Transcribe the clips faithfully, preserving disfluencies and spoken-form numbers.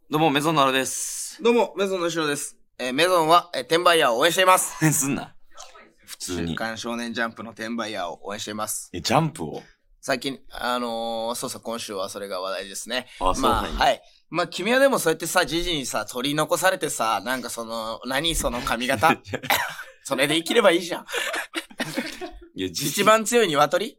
どうも、メゾンのあるです。 どうも、メゾンの後ろです。えー、メゾンは、えー、転売ヤーを応援しています。 すんな。普通に。 週刊少年ジャンプの転売ヤーを応援しています。 え、ジャンプを最近、あのー、そうそう、今週はそれが話題ですね。 あ、そうなんや。 まあ、はい。まあ、君はでもそうやってさ、ジジにさ、取り残されてさ、なんかその、何その髪型それで生きればいいじゃん。いや、一番強い鶏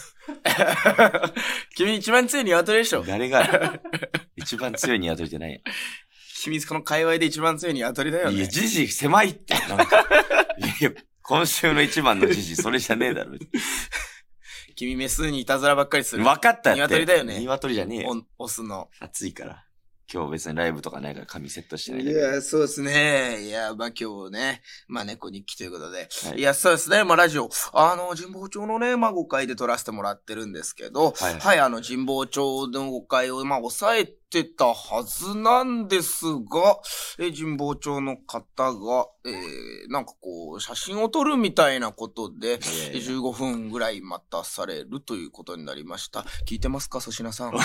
君一番強い鶏でしょ。 誰が一番強い鶏ってないや。 君この界隈で一番強い鶏だよね。 いや、ジジ狭いって。なんかいや、今週の一番のジジそれじゃねえだろ。 君メスにいたずらばっかりする。 分かったって。 鶏だよね。 鶏じゃねえよ。 オスの。 暑いから。今日別にライブとかないから髪セットしてない。 いや、そうですね。いや、まあ今日ね、まあ猫日記ということで。 はい、 いや、そうですね。まあラジオ、あの、神保町のね、まあごかいで撮らせてもらってるんですけど、はい、はい、あの、神保町のごかいを、まあ抑えてたはずなんですが、え、神保町の方が、えー、なんかこう、写真を撮るみたいなことで、じゅうごふんぐらい待たされるということになりました。聞いてますか、粗品さん。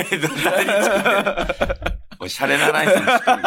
おしゃれなライフに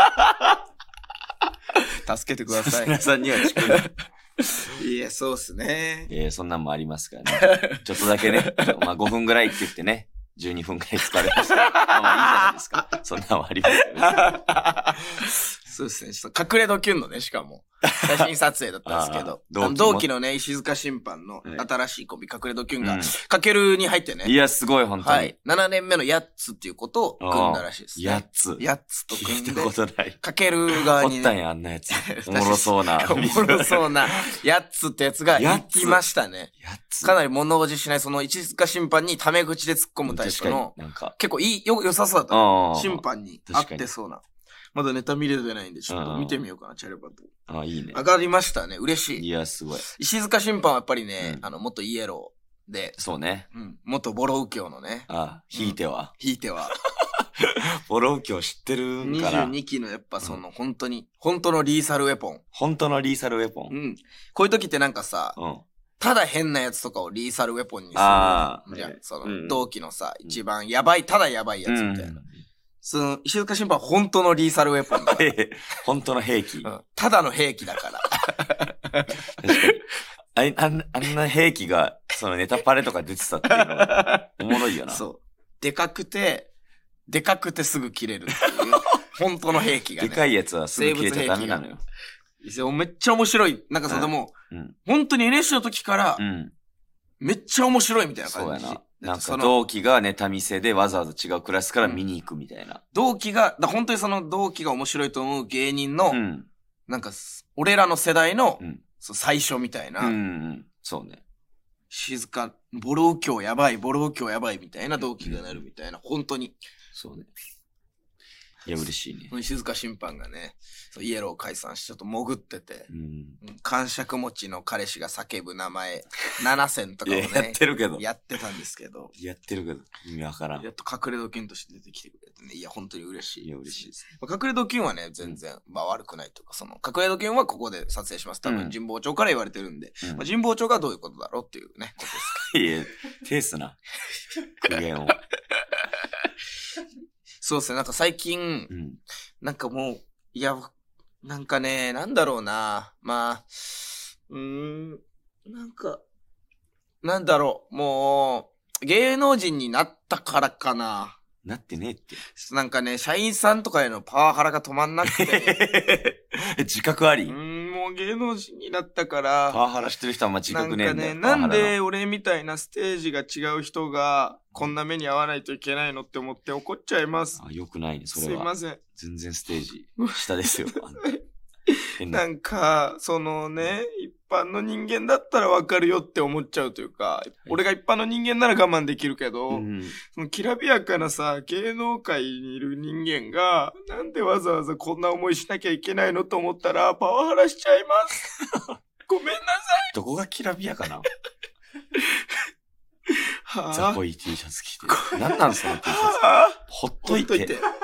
助けてください。 皆さんには近い。いや、そうっすね。 いや、そんなんもありますからね。ちょっとだけね、まあごふんぐらいって言ってね、じゅうにふんぐらい使われました。まあまあいいじゃないですか。そんなんはありますよ。 そうですね。ちょっと隠れドキュンのね、しかも。写真撮影だったんですけど。同期, 同期のね、石塚審判の新しいコンビ、隠れドキュンが、かけるに入ってね。 いや、すごい、本当に。はい。 ななねんめのやっつっていうことを組んだらしいですね。 やっつ。 やっつと組んで。 聞いたことない。 かける側に、ね。 おったんや、あんなやつ。おもろそうな。 おもろそうな、やっつってやつがいましたね。 やっつ。 かなり物おじしない、その石塚審判にタメ口で突っ込むタイプの、なんか結構いい、よ、良さそうだった。審判に合ってそうな。まだネタ見れてないんで、ちょっと見てみようかな、チャレバと。 ああ、いいね。 上がりましたね。嬉しい。 いや、すごい。 石塚審判はやっぱりね、うん、あの、元イエローで。 そうね。 うん。元ボロウキョウのね。 ああ、ひいては。 ひ、うん、いては。 ボロウキョウ知ってるんかな ?にじゅうに 期のやっぱその、うん、本当に、本当のリーサルウェポン。 本当のリーサルウェポン。 うん。こういう時ってなんかさ、うん。ただ変なやつとかをリーサルウェポンにする。 ああ。 じゃん。その、うん、同期のさ、一番やばい、ただやばいやつみたいな。うんその、石塚審判は本当のリーサルウェポンだから。 本当の兵器、 うん。ただの兵器だから。 確かに。あんあんな兵器が、そのネタパレとか出てたっていうのは、おもろいよな。 そう。でかくて、でかくてすぐ切れるっていう、本当の兵器がね。 でかいやつはすぐ切れちゃダメなのよ。 めっちゃ面白い。なんかさ、でも、うん、本当に エヌエスシー の時から、うん、めっちゃ面白いみたいな感じ。 そうやな。なんか同期がネタ見せでわざわざ違うクラスから見に行くみたいな。 うん、同期が、だ本当にその同期が面白いと思う芸人の、うん、なんか、俺らの世代の、うん、最初みたいな。 うんうん、そうね。 静か、ボロウキョウやばい、ボロウキョウやばいみたいな同期がなるみたいな、うん、本当に。 そうね。いや、嬉しいね。 静か審判がね、イエロー解散しちょっと潜ってて、うん、感触持ちの彼氏が叫ぶ名前、ななせんとかをね、 やってるけど。 やってたんですけど。 やってるけど、意味わからん。 やっと隠れドキュンとして出てきてくれてね、いや、本当に嬉しい。 いや、嬉しいです。 隠れドキュンはね、全然、まあ悪くないというか、その、隠れドキュンはここで撮影します。多分、神保町から言われてるんで、うんまあ、神保町がどういうことだろうっていうね、ことですか。 いや、テースな。苦言を。 そうですね、なんか最近、うん、なんかもう、いや、なんかね、なんだろうな。まあ、うーん、なんか、なんだろう、もう、芸能人になったからかな。 なってねえって。 なんかね、社員さんとかへのパワハラが止まんなくて。 自覚あり？ うーん、もう芸能人になったから。 パワハラしてる人はあんま自覚ねえんだよ。 なんかね、なんで俺みたいなステージが違う人が、こんな目に遭わないといけないのって思って怒っちゃいます。 あ、よくないね、それは。 すいません。 全然ステージ、下ですよ。 なんか、そのね、一般の人間だったらわかるよって思っちゃうというか、はい、俺が一般の人間なら我慢できるけど、うん、そのきらびやかなさ、芸能界にいる人間が、なんでわざわざこんな思いしなきゃいけないのと思ったら、パワハラしちゃいます。ごめんなさい。 どこがきらびやかなはあ、 ザコい T シャツ着て。なんなんその T シャツ。ほっといて。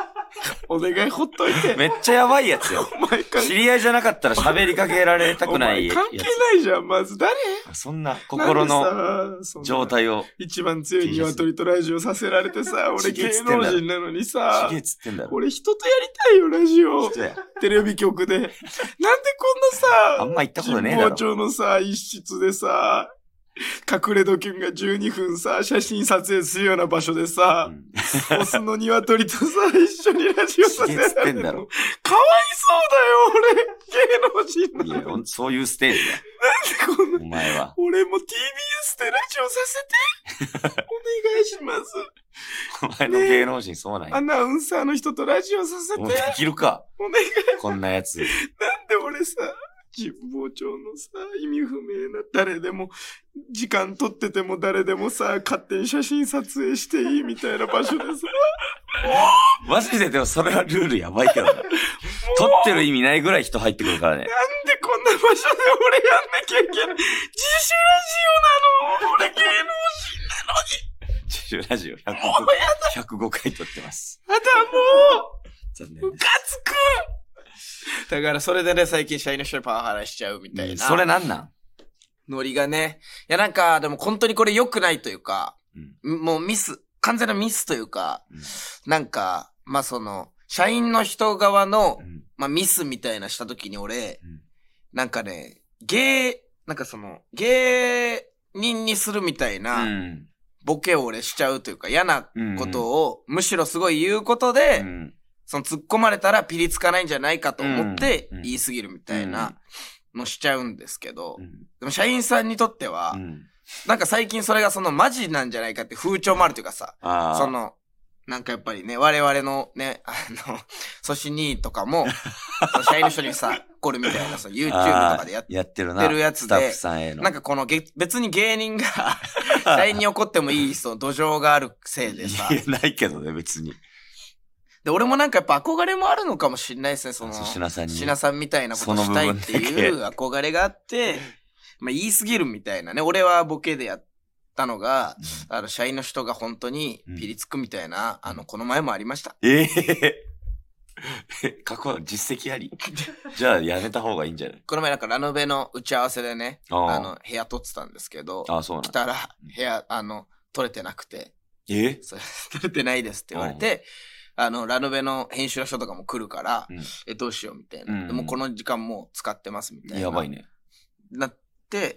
お願いほっといて。 めっちゃやばいやつよ。 お前か知り合いじゃなかったら喋りかけられたくないやつ。 関係ないじゃん、まず誰そんな心の状態を。 一番強い鶏とラジオさせられてさ、俺芸能人なのにさ、 ちげえっつってんだろ。 俺人とやりたいよ、ラジオ。テレビ局で。なんでこんなさ、 あんま行ったことねえだろ。 神保町のさ、一室でさ、隠れドキュンがじゅうにふんさ、写真撮影するような場所でさ、うん、オスの鶏とさ、一緒にラジオさせられてんだろ。かわいそうだよ、俺。芸能人なのに。 いや、そういうステージだ。 なんでこんな。 お前は。 俺も ティービーエス でラジオさせて。お願いします。 お前の芸能人そうなんや。 アナウンサーの人とラジオさせて。 できるか。 お願い。 こんなやつ。 なんで俺さ、神保町のさ、意味不明な誰でも、時間取ってても誰でもさ、勝手に写真撮影していいみたいな場所でさ。 マジででもそれはルールやばいけどな。撮ってる意味ないぐらい人入ってくるからね。 なんでこんな場所で俺やんなきゃいけない。自主ラジオなの。俺芸能人なのに。 自主ラジオひゃくご、ひゃくごかい撮ってます。 あたもう残念。 ムカつくだからそれでね、最近社員の人にパワハラしちゃうみたいな。うん、 それなんなんノリがね。いやなんか、でも本当にこれ良くないというか、うん、もうミス、完全なミスというか、うん、なんか、まあその、社員の人側の、うん、まあミスみたいなした時に俺、うん、なんかね、芸、なんかその、芸人にするみたいな、ボケを俺しちゃうというか、嫌なことを、むしろすごい言うことで、うん、その突っ込まれたらピリつかないんじゃないかと思って言い過ぎるみたいなのしちゃうんですけど、うん、でも社員さんにとっては、うん、なんか最近それがそのマジなんじゃないかって風潮もあるというかさ、その、なんかやっぱりね、我々のね、あの、ソシニーとかも、その社員の人にさ、これみたいなさ、YouTube とかでやってるやつで、なんかこのげ別に芸人が、社員に怒ってもいいその土壌があるせいでさ。 いや、ないけどね、別に。 で、俺もなんかやっぱ憧れもあるのかもしれないですね、その、 シナさんに。 シナさんみたいなことしたいっていう憧れがあって、まあ言い過ぎるみたいなね、俺はボケでやったのが、うん、あの、社員の人が本当にピリつくみたいな、うん、あの、この前もありました。 ええー、過去実績ありじゃあやめた方がいいんじゃないこの前なんかラノベの打ち合わせでね、あの、部屋取ってたんですけど、 あそうなん来たら、部屋、あの、取れてなくて、 えそれ取れてないですって言われて、あの、ラノベの編集の人とかも来るから、うん、え、どうしようみたいな。うんうん、でもこの時間もう使ってますみたいな。 やばいね。 なって、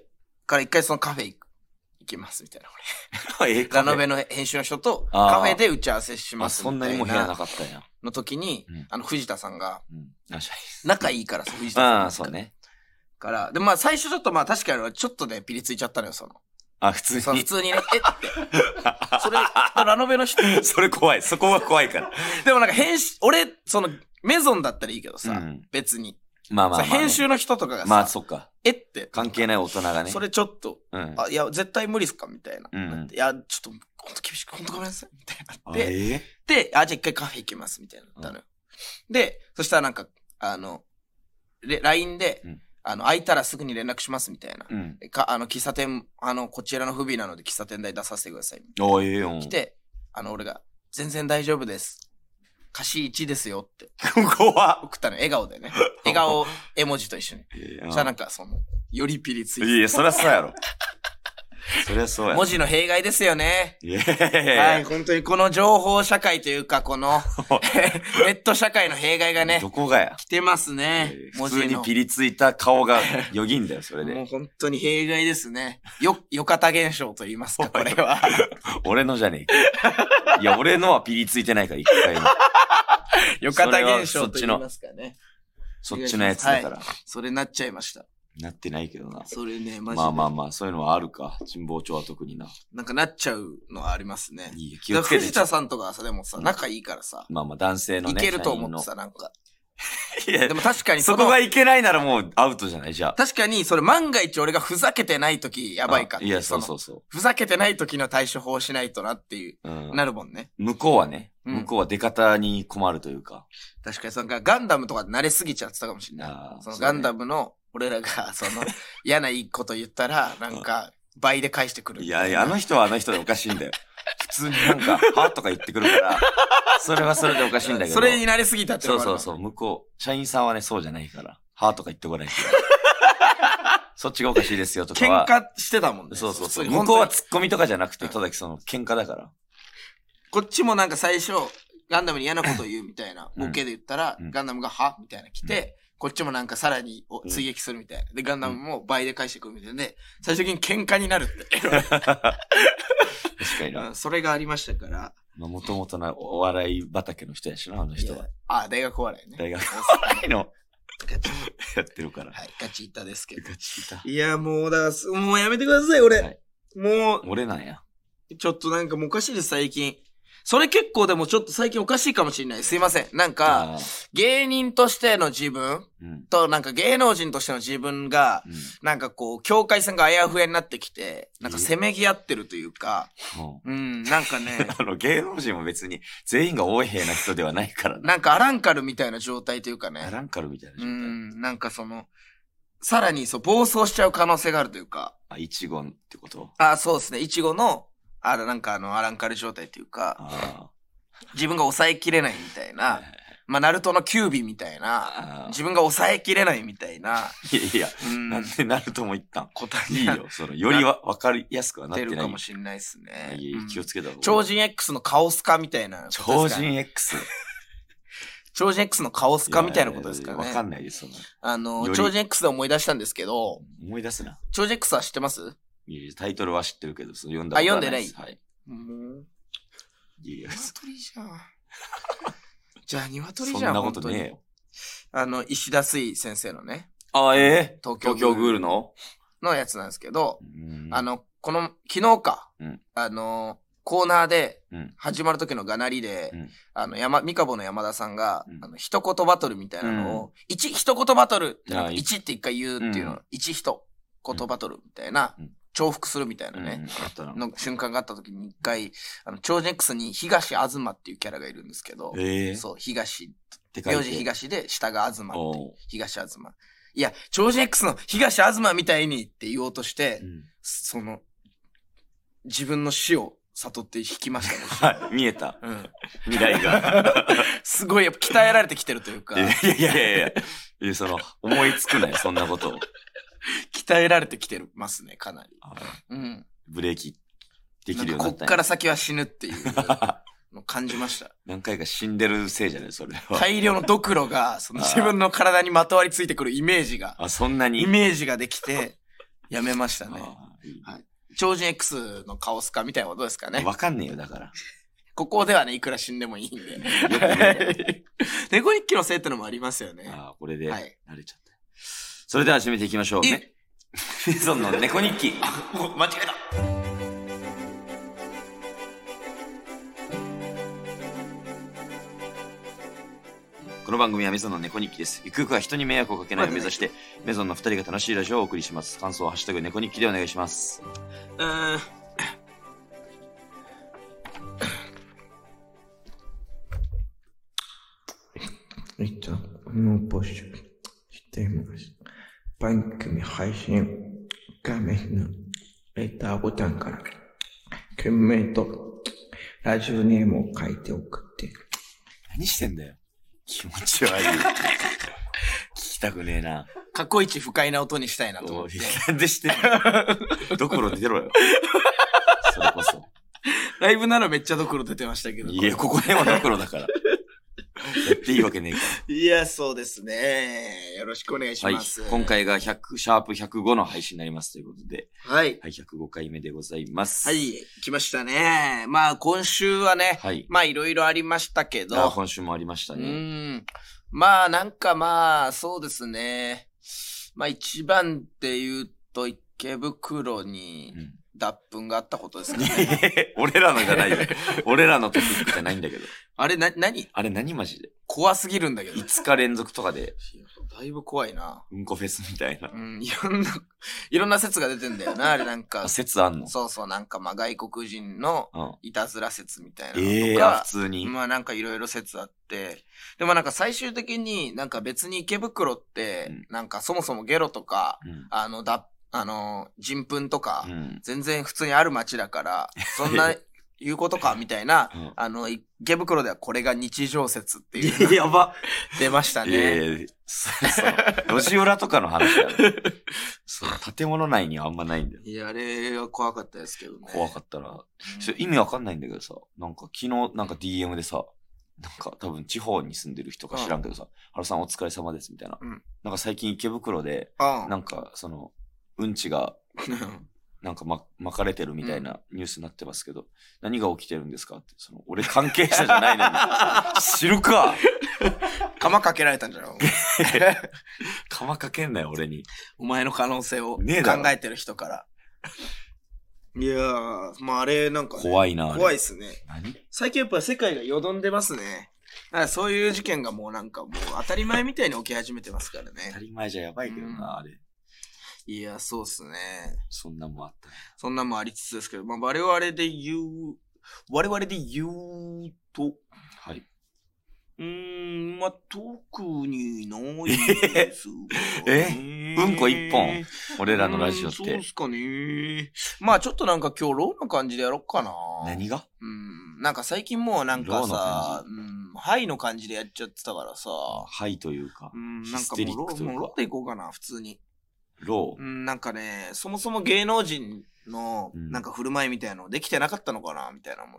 から一回そのカフェ行く。行きますみたいな俺。ラノベの編集の人とカフェで打ち合わせしますみたいな。 そんなにも部屋なかったんや。 の時に、うん、あの藤田さんが、うん、 仲いいからさ、藤田さん。 ああ、そうね。 から、で、まあ最初ちょっとまあ確かにちょっとね、ピリついちゃったのよ、その。 あ、普通に。 普通にね、えって。それ、ラノベの人。 それ怖い。そこは怖いから。 でもなんか編集、俺、その、メゾンだったらいいけどさ、うん、別に。 まあまあまあ、ね、 編集の人とかがさ、 まあそっか。 えって。 関係ない大人がね。 それちょっと、うん、あ、いや、絶対無理っすかみたいな。 うん、 いや、ちょっと、ほんと厳しく、ほんとごめんなさい。みたいなって。 えー、 で、あ、じゃあ一回カフェ行きます。みたいなったのよ。うん、で、そしたらなんか、あの、ライン で、うん、あの、空いたらすぐに連絡しますみたいな。うん、か、あの、喫茶店、あの、こちらの不備なので喫茶店代出させてください。 おー、ええよ。 来て、あの、俺が、全然大丈夫です。貸しいちですよって。 怖っ。 送ったの、笑顔でね。笑顔絵文字と一緒に。そしたらなんか、その、よりピリついて。 いや、そりゃそうやろ。そりゃそうや。 文字の弊害ですよね。 いやはい、本当にこの情報社会というか、この、ネット社会の弊害がね。 どこがや。 来てますね。 普通にピリついた顔がよぎんだよ、それで。 もう本当に弊害ですね。よ、よかた現象と言いますか、これは。 俺のじゃねえか。いや、俺のはピリついてないから、一回も。 よかた現象と言いますかね。 そっちのやつだから。 はい、それなっちゃいました。 なってないけどな。 それね、マジで。 まあまあまあ、そういうのはあるか。神保町は特にな。 なんかなっちゃうのはありますね。 いいや、気をつけて。 藤田さんとかさ、でもさ、仲いいからさ。 まあまあ、男性のね。 いけると思ってさ、なんか。 いや、 でも確かにそこがいけないならもうアウトじゃないじゃあ。 確かに、それ万が一俺がふざけてない時やばいかって。 いや、そうそうそう。 ふざけてない時の対処法をしないとなっていう、うん、なるもんね。 向こうはね、うん、向こうは出方に困るというか。 確かに、そのガンダムとか慣れすぎちゃってたかもしれない。そのガンダムの、俺らが、その、嫌ないいこと言ったら、なんか、 倍で返してくる。 いやいや、あの人はあの人でおかしいんだよ。普通になんか、はとか言ってくるから、それはそれでおかしいんだけど。 それに慣れすぎたってそうそうそう、向こう、社員さんはね、そうじゃないから、はとか言ってこないから。そっちがおかしいですよとかは。 喧嘩してたもんね。 そうそうそう。向こうはツッコミとかじゃなくて、ただその喧嘩だから。 こっちもなんか最初、ガンダムに嫌なこと言うみたいな、ボケで言ったら、うん、ガンダムがはみたいな来て、うん、こっちもなんかさらに追撃するみたいな。で、ガンダムも倍で返してくるみたいなで、最終的に喧嘩になるって。確かにな。 それがありましたから。 まあ、もともとなお笑い畑の人やしな、あの人は。 あ、大学お笑いね。 大学お笑いの。やってるから。 はい、ガチ板ですけど。 ガチ板。 いや、もう、だから、もうやめてください、俺。はい、もう。 俺なんや。 ちょっとなんかもうおかしいです、最近。それ結構でもちょっと最近おかしいかもしれない。すいません。なんか、芸人としての自分と、なんか芸能人としての自分が、なんかこう、境界線があやふやになってきて、なんかせめぎ合ってるというか、うん、なんかね。 あの、芸能人も別に全員が横柄な人ではないからね。 なんかアランカルみたいな状態というかね。 アランカルみたいな状態。 うん、なんかその、さらにそう、暴走しちゃう可能性があるというか。 あ、イチゴってこと？ あ、そうですね。イチゴの、あら、なんかあの、アランカル状態というか、あ自分が抑えきれないみたいな、まあ、ナルトのキュービみたいな、自分が抑えきれないみたいな。 いやいや、うん、なんでナルトも言ったん答えいいよ。その、よりわ、わかりやすくはなってない。 出るかもしれないですね。 いやいや、気をつけた方がいい。 超人 X のカオス化みたいな。 超人 X？ 超人 X のカオス化みたいなことですかね。 わかんないです、その。 あの、超人 X で思い出したんですけど。 思い出すな。 超人 X は知ってます？ いやタイトルは知ってるけど、その読んだことはないです。 あ、読んでない。はい。うん。 いや、 鶏じゃん。じゃあ、鶏じゃん。 そんなことねえよ。 あの、石田水先生のね。 あ、ええー、 東京グールののやつなんですけど、あの、この、昨日か、うん、あの、コーナーで、始まる時のがなりで、うん、あの、山、ミカボの山田さんが、うん、あの、一言バトルみたいなのを、一、うん、一言バトルってなんか、一って一回言うっていうの、一、うん、一言バトルみたいな、うん重複するみたいなね、うん、の瞬間があった時に一回、あの、超人 X に東東っていうキャラがいるんですけど、えー、そう、東、名字東で下が東って、東東。いや、超人 X の東東みたいにって言おうとして、うん、その、自分の死を悟って引きましたね。はい、見えた。うん。未来が。 すごい、やっぱ鍛えられてきてるというか。 いやいやいやいやいや、その、思いつくなよ、そんなことを。 鍛えられてきてますね、かなり。 うん。ブレーキできるようになったんや。 こっから先は死ぬっていうのを感じました。 何回か死んでるせいじゃないそれは。 大量のドクロが、その自分の体にまとわりついてくるイメージが。 あ、そんなにイメージができて、やめましたね。いいはい、超人 X のカオス化みたいなことですかね。 わかんねえよ、だから。 ここではね、いくら死んでもいいんで。よくね。猫日記のせいってのもありますよね。 ああ、これで慣れちゃった。はいそれでは始めていきましょうね。メゾンの猫日記。 あ、もう間違えた。 この番組はメゾンの猫日記です。ゆくゆくは人に迷惑をかけないを目指して、メゾンの二人が楽しいラジオをお送りします。感想はハッシュタグ猫日記でお願いします。うーん。 いつも募集しています。番組配信画面のレターボタンから件名とラジオネームを書いて送って。 何してんだよ。気持ち悪い。聞きたくねえな。 過去一不快な音にしたいなと思って。 なんでしてんのドクロ出ろよ。それこそ。 ライブならめっちゃドクロ出てましたけど。 いや、ここではドクロだから。やっていいわけねえから。いや、そうですね。よろしくお願いします。 はい、今回がひゃく、シャープひゃくごの配信になりますということで。 はい。 はい、ひゃくごかいめでございます。 はい、来ましたね。まあ、今週はね、はい、まあ、いろいろありましたけど。 あ、今週もありましたね。 うん。まあ、なんかまあ、そうですね。まあ、一番って言うと、池袋に、うん脱粉があったことですかね。 俺らのじゃないよ。俺らのトピックじゃないんだけど。 あれな、何あれ何マジで怖すぎるんだけど。 いつか連続とかで。 だいぶ怖いな。 うんこフェスみたいな。 うん、いろんな、いろんな説が出てんだよな、あれなんか。 説あんのそうそう、なんかまあ外国人のいたずら説みたいなのとか。 ええー、普通に。 まあなんかいろいろ説あって。でもなんか最終的になんか別に池袋って、うん、なんかそもそもゲロとか、うん、あの、だあの、人糞とか、 うん、 全然普通にある街だから、そんな、言うことか、みたいな、うん、あの、池袋ではこれが日常説っていう。 やば。 出ましたね。 ええ、そうそう。路地裏とかの話だよ。そう、建物内にはあんまないんだよ。 いや、あれは怖かったですけどね。 怖かったな。うん、意味わかんないんだけどさ、なんか昨日なんか ディーエム でさ、なんか多分地方に住んでる人か知らんけどさ、原さんお疲れ様ですみたいな。うん、なんか最近池袋で、なんかその、うんちが、なんかま、巻かれてるみたいなニュースになってますけど、うん、何が起きてるんですかって、その、俺関係者じゃないのに。知るか釜かけられたんじゃない釜かけんなよ、俺に。 お前の可能性を考えてる人から。いやー、まああれなんか、ね、 怖いな。 怖いっすね。 何？ 最近やっぱ世界がよどんでますね。だからそういう事件がもうなんかもう当たり前みたいに起き始めてますからね。 当たり前じゃやばいけどな、うん、あれ。 いや、そうっすね。 そんなんもあったね。 そんなんもありつつですけど、まあ我々で言う、我々で言うと、 はい。 うーん、まあ、特にないですかね。えうんこ一本俺らのラジオって。そうですかね。まあちょっとなんか今日ローな感じでやろっかな。 何が？ うん。なんか最近もうなんかさ、うん、ハイの感じでやっちゃってたからさ。 ハイというか。 うん、なんかもうロー、もうローでいこうかな、普通に。 ロー、 うん、なんかね、そもそも芸能人のなんか振る舞いみたいなのできてなかったのかなみたいな思って、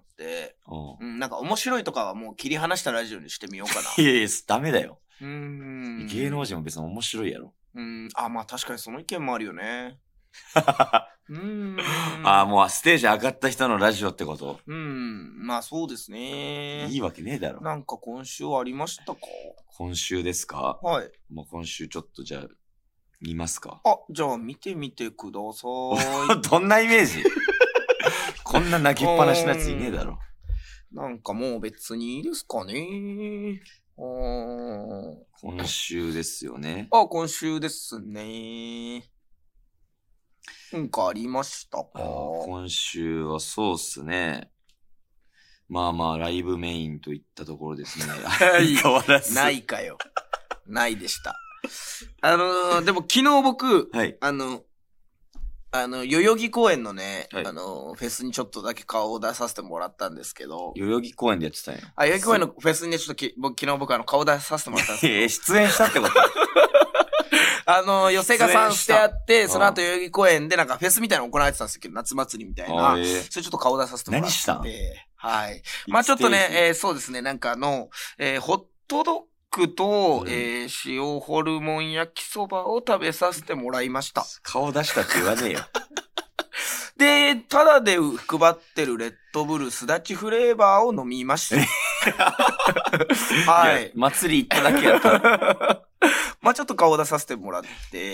うん、なんか面白いとかはもう切り離したラジオにしてみようかな。 いやいや、ダメだよ。 うーん、 芸能人も別に面白いやろ。 うん、あ、まあ確かにその意見もあるよね。うーん。 ああ、もうステージ上がった人のラジオってこと？ うん、まあそうですね。 いいわけねえだろ。 なんか今週はありましたか？ 今週ですか？ はい。 もう今週ちょっとじゃあ、見ますか？ あ、じゃあ見てみてください。 どんなイメージ？こんな泣きっぱなしのやついねえだろ。 なんかもう別にいいですかね。 今週ですよね。 あ、今週ですね。なんかありましたか？ 今週はそうっすね。まあまあライブメインといったところですね。相変わらず。 ないかよ。ないでした。あのー、でも昨日僕、はい、あの、あの、代々木公園のね、はい、あの、フェスにちょっとだけ顔を出させてもらったんですけど。 代々木公園でやってたんや。 あ、代々木公園のフェスにね、ちょっとき僕昨日僕あの、顔出させてもらったんですけど。 え、出演したってこと？ あの、寄せがさんしてあって、その後代々木公園でなんかフェスみたいなの行われてたんですけど、夏祭りみたいな。えー、それちょっと顔出させてもらって。 何したん？ はい。まあちょっとね、えー、そうですね、なんかあの、えー、ホットドッグと、うん、えー、塩ホルモン焼きそばを食べさせてもらいました。 顔出したって言わねえよ。 で、ただで配ってるレッドブルすだちフレーバーを飲みました。はい。 祭り行っただけやった。 まあちょっと顔出させてもらって、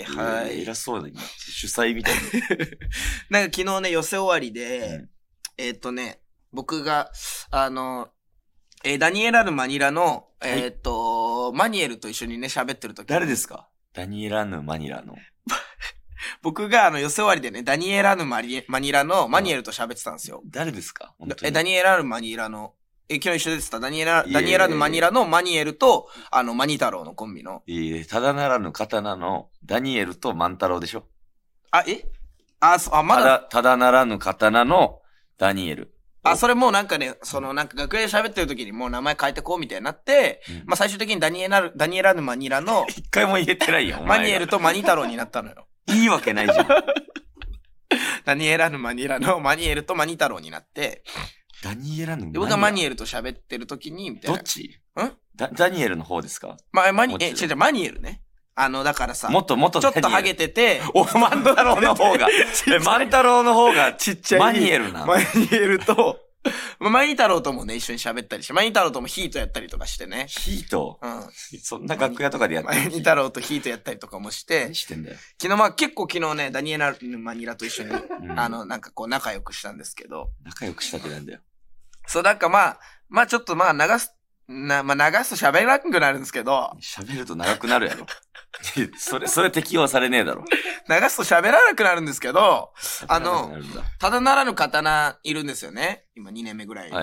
はい。 偉そうだね。主催みたいな。なんか昨日ね、寄せ終わりで、うん、えー、っとね、僕が、あの、えー、ダニエラヌ・マニラの、はい、えー、っと、マニエルと一緒にね、喋ってる時。 誰ですか？ダニエラヌ・マニラの。 僕があの、寄せ終わりでね、ダニエラヌ・マニラのマニエルと喋ってたんですよ。 誰ですか？ え、ダニエラヌ・マニラの、え、昨日一緒でした。ダニエラ、ダニエラヌ・マニラのマニエルと、あの、マニ太郎のコンビの。 いえ、ただならぬ刀のダニエルと万太郎でしょ？ あ、えあ、そ、あ、まだ。ただ、ただならぬ刀のダニエル。 あ、それもうなんかね、そのなんか楽屋で喋ってる時にもう名前変えてこうみたいになって、うん、まあ最終的にダニエラ、ダニエラヌ・マニラの、 一回も言えてないよ、 マニエルとマニ太郎になったのよ。 いいわけないじゃん。 ダニエラヌ・マニラのマニエルとマニ太郎になって、 ダニエラヌ・マニラ。 僕がマニエルと喋ってる時に、みたいな。 どっち？ んダ、ダニエルの方ですか？ まあ、マニ、え、違う違う、マニエルね。あの、だからさ、 もっともっとちょっとハゲてて、 お、万太郎の方が、え、万太郎の方がちっちゃい。マニエルな。 マニエルと、マニ太郎ともね、一緒に喋ったりして、マニ太郎ともヒートやったりとかしてね。 ヒート？ うん。 そんな楽屋とかでやってる？ マニ太郎とヒートやったりとかもして。 何してんだよ。 昨日まあ結構昨日ね、ダニエラ・マニラと一緒に、うん、あの、なんかこう仲良くしたんですけど。 仲良くしたってなんだよ。 そう、なんかまあ、まあちょっとまあ流す、な、まあ流すと喋らなくなるんですけど。 喋ると長くなるやろ。それ、それ適用されねえだろ。 流すと喋らなくなるんですけど、あの、ただならぬ刀いるんですよね。今にねんめぐらいの。はいはい、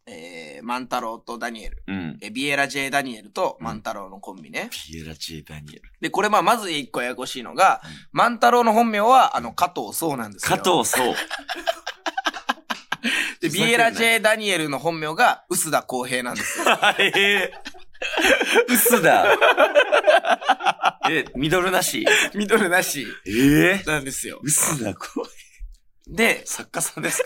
えー、万太郎とダニエル。 うん。 え、ビエラ・ジェイ・ダニエルと万太郎のコンビね。 ビエラ・ジェイ・ダニエル。 で、これまあ、まず一個ややこしいのが、うん、万太郎の本名は、あの、加藤壮なんですよ。 加藤壮。 で、ビエラ・ジェイ・ダニエルの本名が、臼田康平なんですよ。 えー、臼田。え、ミドルなしミドルなし。 ええー、 なんですよ。 臼田康平。 で、 作家さんですか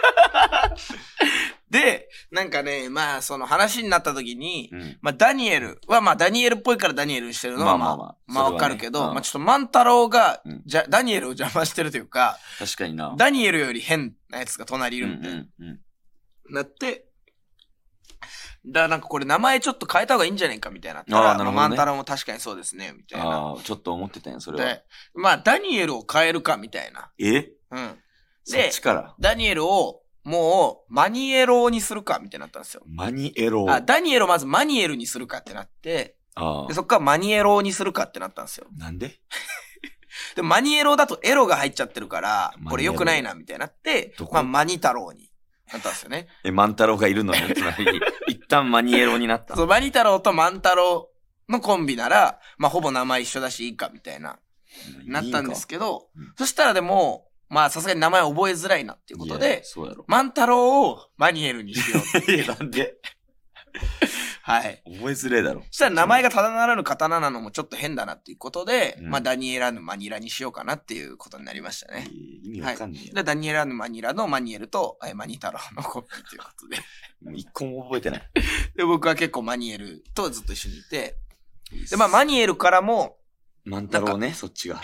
で、なんかね、まあ、その話になった時に、うん、まあ、ダニエルは、まあ、ダニエルっぽいからダニエルにしてるのは、まあまあ、まあ、まあ、わかるけど、ね、うん、まあ、ちょっと万太郎が、うん、じゃ、ダニエルを邪魔してるというか、 確かにな。 ダニエルより変なやつが隣いるみたいな。うんうんうん、なって、だからなんかこれ名前ちょっと変えた方がいいんじゃないかみたいな。ああ、なるほど、ね。万太郎も確かにそうですね、みたいな。 ああ、ちょっと思ってたんや、それは。 で、まあ、ダニエルを変えるか、みたいな。 えうん。 で、そっちから。 ダニエルを、もう、マニエロにするか、みたいになったんですよ。 マニエロあ、ダニエルをまずマニエルにするかってなって、あでそっからマニエロにするかってなったんですよ。 なんでで、マニエロだとエロが入っちゃってるから、これ良くないな、みたいになって、まあ、マニ太郎になったんですよね。 え、万太郎がいるのに、つまり、一旦マニエロになった。 そう、マニ太郎と万太郎のコンビなら、まあ、ほぼ名前一緒だしいいか、みたいな、なったんですけど、うん、そしたらでも、まあ、さすがに名前覚えづらいなっていうことで、 そうやろ。 万太郎をマニエルにしようっていう。 なんではい。 覚えづれえだろ。 そしたら名前がただならぬ刀なのもちょっと変だなっていうことで、うん、まあ、ダニエラヌ・マニラにしようかなっていうことになりましたね。 意味わかんねえよ。 はい、でダニエラヌ・マニラのマニエルと、えマニ太郎のコピーということで。 もう一個も覚えてない。 で、僕は結構マニエルとずっと一緒にいて、で、まあ、マニエルからも、 万太郎ね、そっちが。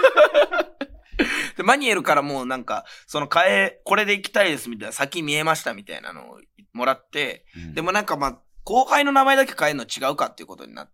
で、マニエルからもうなんか、その変え、これで行きたいですみたいな、先見えましたみたいなのをもらって、うん、でもなんかまあ、後輩の名前だけ変えるの違うかっていうことになって、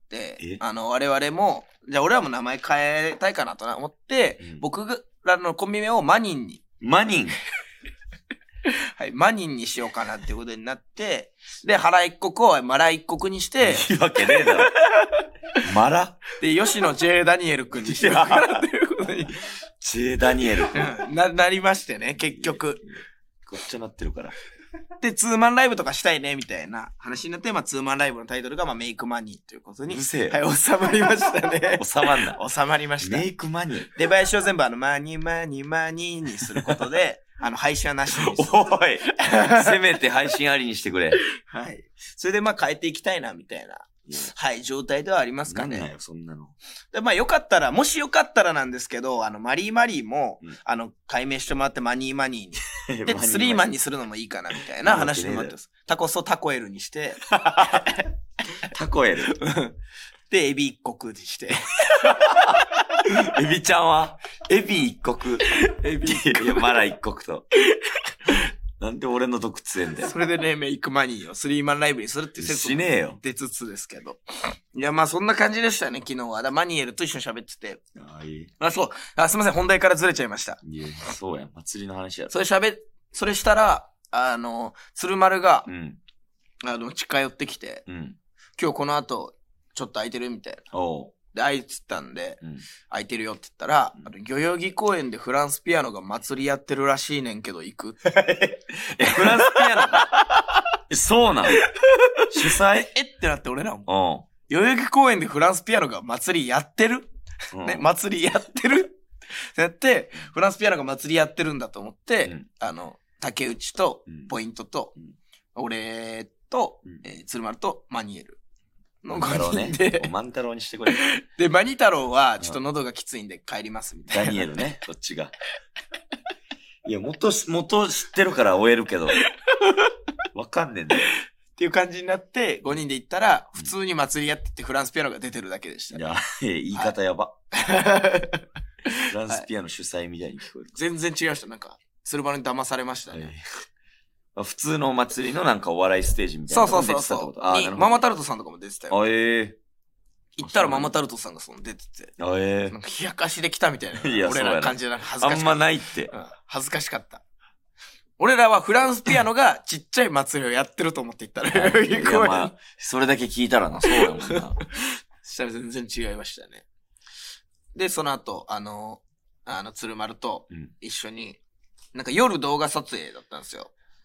あの、我々も、じゃあ俺らも名前変えたいかなと思って、うん、僕らのコンビ名をマニンに。 マニンはい、マニンにしようかなっていうことになって、で、原一国をマラ一国にして、 いいわけねえだろ。マラで、吉野 J ダニエル君にしようかなっていうことに。 J ダニエル君。 うん、な、なりましてね、結局。 こっちゃなってるから。 で、ツーマンライブとかしたいね、みたいな話になって、まあ、ツーマンライブのタイトルが、まあ、メイクマニーということに。 うせえ。 はい、収まりましたね。 収まんな。 収まりました。 メイクマニー。 出囃子を全部あの、マニマニマニにすることで、あの、配信はなしにする。 おいせめて配信ありにしてくれ。 はい。それでまあ変えていきたいな、みたいな。はい、状態ではありますかね。 なんだよ、そんなの。 で、まあよかったら、もしよかったらなんですけど、あの、マリーマリーも、うん、あの、改名してもらってマニーマニーに。で、スリーマンにするのもいいかな、みたいな話にもあってます。タコソタコエルにして。 タコエルで、エビ一国にして。 エビちゃんはエビ一国。 エビ一国。 いや、マラ一国と。なんで俺の毒強えんだよ。 それでね、メイクマニーをスリーマンライブにするって説しねえよ。 出つつですけど。いや、まあそんな感じでしたね、昨日は。だマニエルと一緒に喋ってて。 ああ、いい。 あ、そう。あ、すいません、本題からずれちゃいました。 いや、そうや、祭りの話やろ。 それ喋、それしたら、あの、鶴丸が、うん、あの、近寄ってきて、うん、今日この後、ちょっと空いてるみたいな。 おう。 で、あいつったんで、うん、空いてるよって言ったら、うん、あの代々木公園でフランスピアノが祭りやってるらしいねんけど行くえ、フランスピアノかそうなの主催えってなって俺らも。代々木公園でフランスピアノが祭りやってる、うん、ね、祭りやってるってなって、フランスピアノが祭りやってるんだと思って、うん、あの、竹内と、ポイントと、うん、俺と、うん、えー、鶴丸とマニエル。 万太郎ね。万太郎にしてくれ。 で、マニ太郎は、ちょっと喉がきついんで帰りますみたいな。 ダニエルね、そっちが。いや、元、元知ってるから終えるけど。わかんねえんだよ。 っていう感じになって、ごにんで行ったら、普通に祭りやっててフランスピアノが出てるだけでした、ね。 いや、言い方やば。はい、フランスピアノ主催みたいに聞こえる。 全然違う人、なんか、スルバルに騙されましたね。 普通のお祭りのなんかお笑いステージみたいなのが出てたってこと。 そうそうそうそう。ママタルトさんとかも出てたよ。 あ、ええー。 行ったらママタルトさんがその出てて。 あ、ええー。 なんか冷やかしで来たみたいな。いや、俺らの感じでなんか恥ずかしかった。 あんまないって。 うん、恥ずかしかった。俺らはフランスピアノがちっちゃい祭りをやってると思って行ったら。いや、 まあ、それだけ聞いたらな、そうだもんな。そしたら全然違いましたね。で、その後、あの、あの、鶴丸と一緒に、うん、なんか夜動画撮影だったんですよ。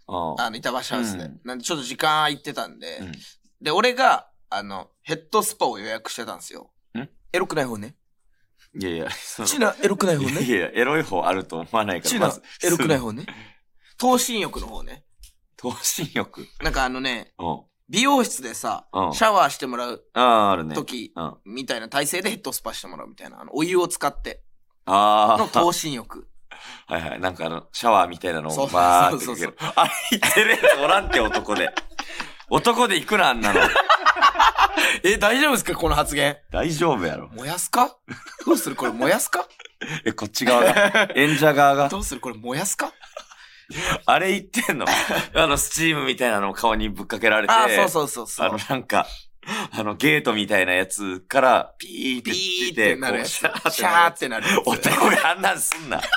あの、板橋ハウスで。うん、なんでちょっと時間空いてたんで、うん、で、俺が、あの、ヘッドスパを予約してたんですよ。んエロくない方ね。 いやいや、その。チナ、エロくない方ね。 いやいや、エロい方あると思わないから、 チナ、まずエロくない方ね。頭身浴の方ね。 頭身浴なんかあのね、 うん、 美容室でさ、 うん、 シャワーしてもらうああるね時、うん、みたいな体勢でヘッドスパしてもらうみたいな。あの、お湯を使って。 ああ。 の頭身浴。 はいはい。なんかあの、シャワーみたいなのをバーってかける。あれ言ってるやつおらんって男で。男で行くな、あんなの。 え、大丈夫ですかこの発言。 大丈夫やろ。 燃やすかどうするこれ燃やすかえ、こっち側が。演者側が。 どうするこれ燃やすかあれ言ってんのあの、スチームみたいなのを顔にぶっかけられて。 あ、そうそうそうそう。 あの、なんか、あの、ゲートみたいなやつから、ピーってピーってなるやつ。シャーってなるやつ。 男があんなんすんな。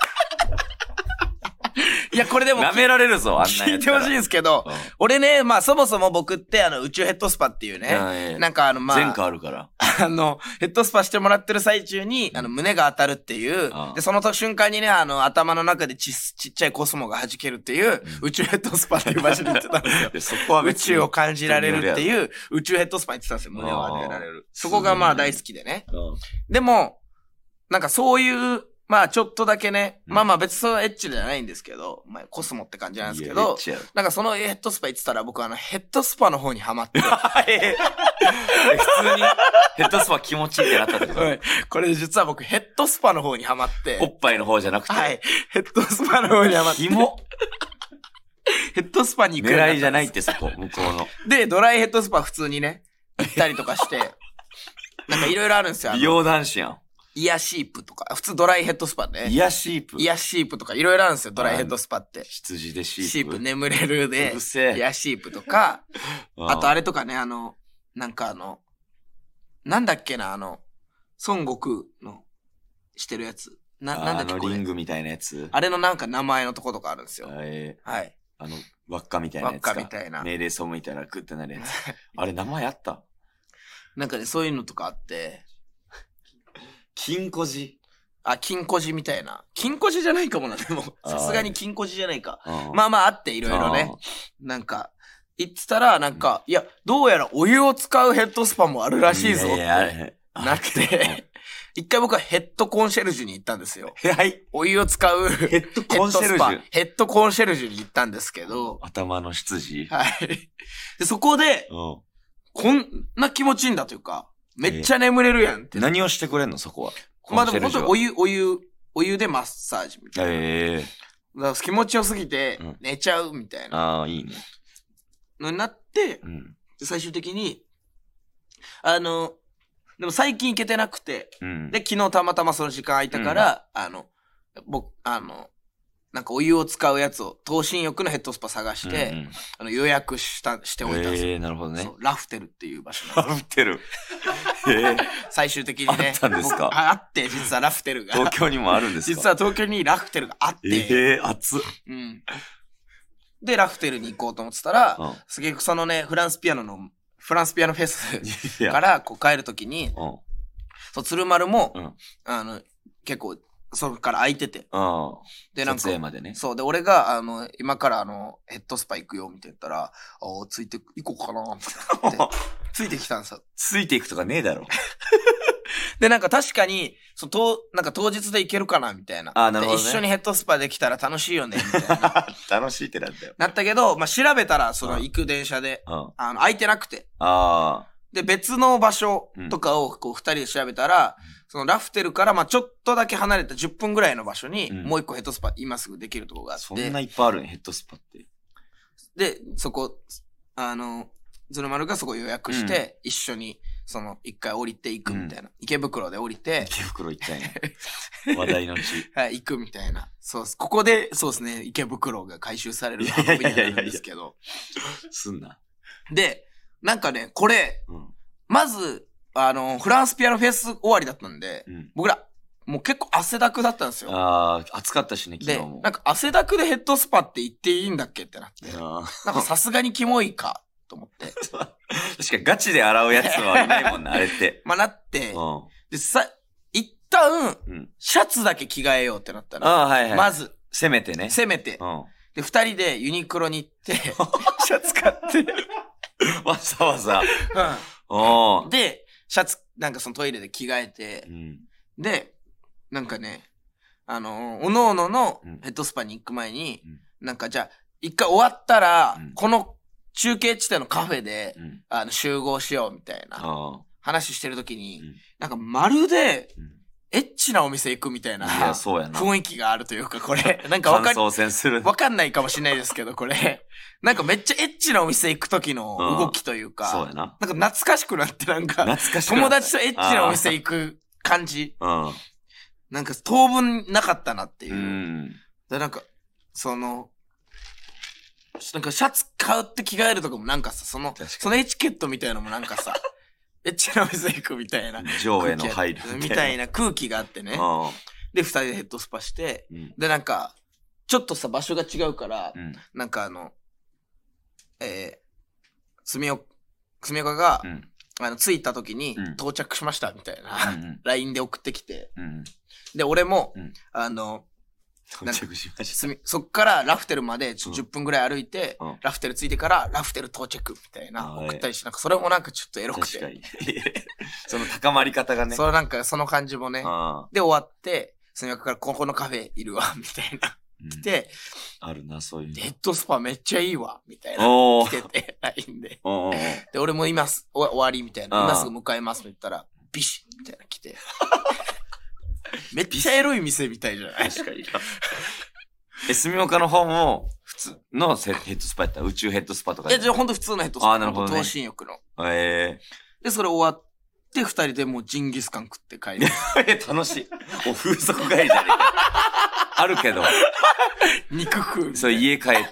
いや、これでも。 舐められるぞ、あんなやつ。 聞いてほしいんですけど、うん、俺ね、まあそもそも僕ってあの宇宙ヘッドスパっていうね、なんかあのまあ。 前科あるから。 あの、ヘッドスパしてもらってる最中に、あの胸が当たるっていう、うん、で、その瞬間にね、あの頭の中でちちっちゃいコスモが弾けるっていう、うん、宇宙ヘッドスパっていう場所に行ってたんですよ。そこは宇宙を感じられるっていう、宇宙ヘッドスパに行ってたんですよ、胸を当てられる。そこがまあ大好きでね。うん、でも、なんかそういう、まあちょっとだけね、うん、まあまあ別にそうエッチじゃないんですけど、まあコスモって感じなんですけど、なんかそのヘッドスパ言ってたら僕あのヘッドスパの方にハマって。普通にヘッドスパ気持ちいいってなったってこと、はい、 これ実は僕ヘッドスパの方にハマって。 おっぱいの方じゃなくて。 はい。ヘッドスパの方にハマって。 キモヘッドスパに行く。 狙いじゃないってそこ、向こうの。 で、ドライヘッドスパ普通にね、行ったりとかして、なんかいろいろあるんですよ。 美容男子やん。 イヤシープとか、普通ドライヘッドスパね。 イヤシープイヤシープとかいろいろあるんですよ、ドライヘッドスパって。 羊でシープ。 シープ眠れるで、イヤシープとか、あとあれとかね、あの、なんかあの、なんだっけな、あの、孫悟空のしてるやつ。な、なんだっけあのリングみたいなやつ。 あれのなんか名前のとことかあるんですよ。 えー、 はい。 あの、輪っかみたいなやつか。 輪っかみたいな。 命令そうみたいなグッてなるやつ。あれ名前あったなんかね、そういうのとかあって、 金庫寺あ、金庫寺みたいな。金庫寺じゃないかもな、でも。さすがに金庫寺じゃないか。まあまああっていろいろね。なんか、言ってたら、なんか、いや、どうやらお湯を使うヘッドスパもあるらしいぞってなって、一回僕はヘッドコンシェルジュに行ったんですよ。 はい。 お湯を使うヘッドコンシェルジュ。 ヘッドコンシェルジュに行ったんですけど。 頭の執事。 はい。で、そこで、こんな気持ちいいんだというか、めっちゃ眠れるやんって。 何をしてくれんのそこは。 まあでも本当にお湯、お湯、お湯でマッサージみたいな。 へえ。 だから気持ちよすぎて、寝ちゃうみたいな。 ああ、いいね。 のになって、うん、で最終的に、あの、でも最近行けてなくて、うん、で、昨日たまたまその時間空いたから、うん、あの、僕、あの、なんかお湯を使うやつを、頭身浴のヘッドスパ探して、うんうん、あの予約した、しておいたんですよ。 えー、なるほどね。 ラフテルっていう場所なんです。ラフテル。えー、 最終的にね。 あったんですか？ ああって、実はラフテルが。 東京にもあるんですか？ 実は東京にラフテルがあって。 ええー、熱っ。 うん。で、ラフテルに行こうと思ってたら、うん、すげえそのね、フランスピアノの、フランスピアノフェスからこう帰るときに、うん、そう、鶴丸も、うん、あの、結構、そこから空いてて。 ああ。 で、なんか。 撮影までね。 そう。で、俺が、あの、今からあの、ヘッドスパ行くよ、みたいな言ったら、ああ、ついて行こうかな、って。ついてきたんですよ。 ついていくとかねえだろ。 で、なんか確かに、そう、と、なんか当日で行けるかな、みたいな。 ああ、なるほど、ね。 一緒にヘッドスパできたら楽しいよね、みたいな。 楽しいってなんだよ。 なったけど、まあ、調べたら、その、行く電車で、うん、あの、空いてなくて。 ああ。 で、別の場所とかを、こう、二人で調べたら、うん、そのラフテルから、ま、ちょっとだけ離れたじゅっぷんぐらいの場所に、もう一個ヘッドスパ、今すぐできるところがあって。 そんないっぱいあるね、ヘッドスパって。 で、そこ、あの、ズルマルがそこ予約して、うん、一緒に、その、一回降りていくみたいな。うん、池袋で降りて。 池袋行ったんや。話題の地。 はい、行くみたいな。そうです。ここで、そうですね、池袋が回収される運びになるんですけど。 すんな。 で、なんかね、これ、うん、まず、あの、フランスピアノフェス終わりだったんで、うん、僕ら、もう結構汗だくだったんですよ。 ああ、暑かったしね、昨日も。 で、なんか汗だくでヘッドスパって言っていいんだっけってなって。なんかさすがにキモいか、と思って。 確かにガチで洗うやつはいないもんな、あれって。 まあなって、うん、で、さ、一旦、うん、シャツだけ着替えようってなったら。 ああ、はいはい。 まず。 せめてね。 せめて。 うん、 で、二人でユニクロに行って、シャツ買って、 わざわざ。 うん。で、シャツ、なんかそのトイレで着替えて、うん、で、なんかね、あのー、おのおののヘッドスパに行く前に、うん、なんかじゃあ、一回終わったら、うん、この中継地点のカフェで、うん、あの、集合しようみたいな話してるときに、うん、なんかまるで、エッチなお店行くみたいな雰囲気があるというか、これ、なんかわかん、わかんないかもしれないですけど、これ、なんかめっちゃエッチなお店行く時の動きというか、 そうやな。 なんか懐かしくなってなんか、友達とエッチなお店行く感じ。なんか当分なかったなっていう。うん、でなんか、その、なんかシャツ買うって着替えるとかもなんかさ、その、そのエチケットみたいなのもなんかさ、エッチなお店行くみたいな。 上への配慮みたいな空気があってね。で、二人でヘッドスパして、うん、で、なんか、ちょっとさ、場所が違うから、うん、なんかあの、えー、すみお、すみおかが、うん、あの、着いた時に、到着しました、みたいな、うん、ライン で送ってきて、うん、で、俺も、うん、あの、 到着しました。 そっからラフテルまでじゅっぷんぐらい歩いて、うん、ラフテル着いてからラフテル到着みたいな送ったりして、なんかそれもなんかちょっとエロくて。確かに。 その高まり方がね。 そうなんかその感じもね。で終わって、そのからここのカフェいるわ、みたいな。来て、 うん、あるな、そういうの。 ヘッドスパめっちゃいいわ、みたいな。来てて、ライン で。で、俺も今す、終わりみたいな。今すぐ向かいますと言ったら、ビシッみたいな来て。めっちゃエロい店みたいじゃない？ 確かに。え、住岡の方も、普通のヘッドスパやったら宇宙ヘッドスパとか。 いや、じゃあほんと普通のヘッドスパ。あ、なるほど、ね。頭身浴の。 ええー。で、それ終わって、二人でもうジンギスカン食って帰る。 え、楽しい。お、風俗帰りじゃねえか。あるけど。 肉食う。 そう、家帰って、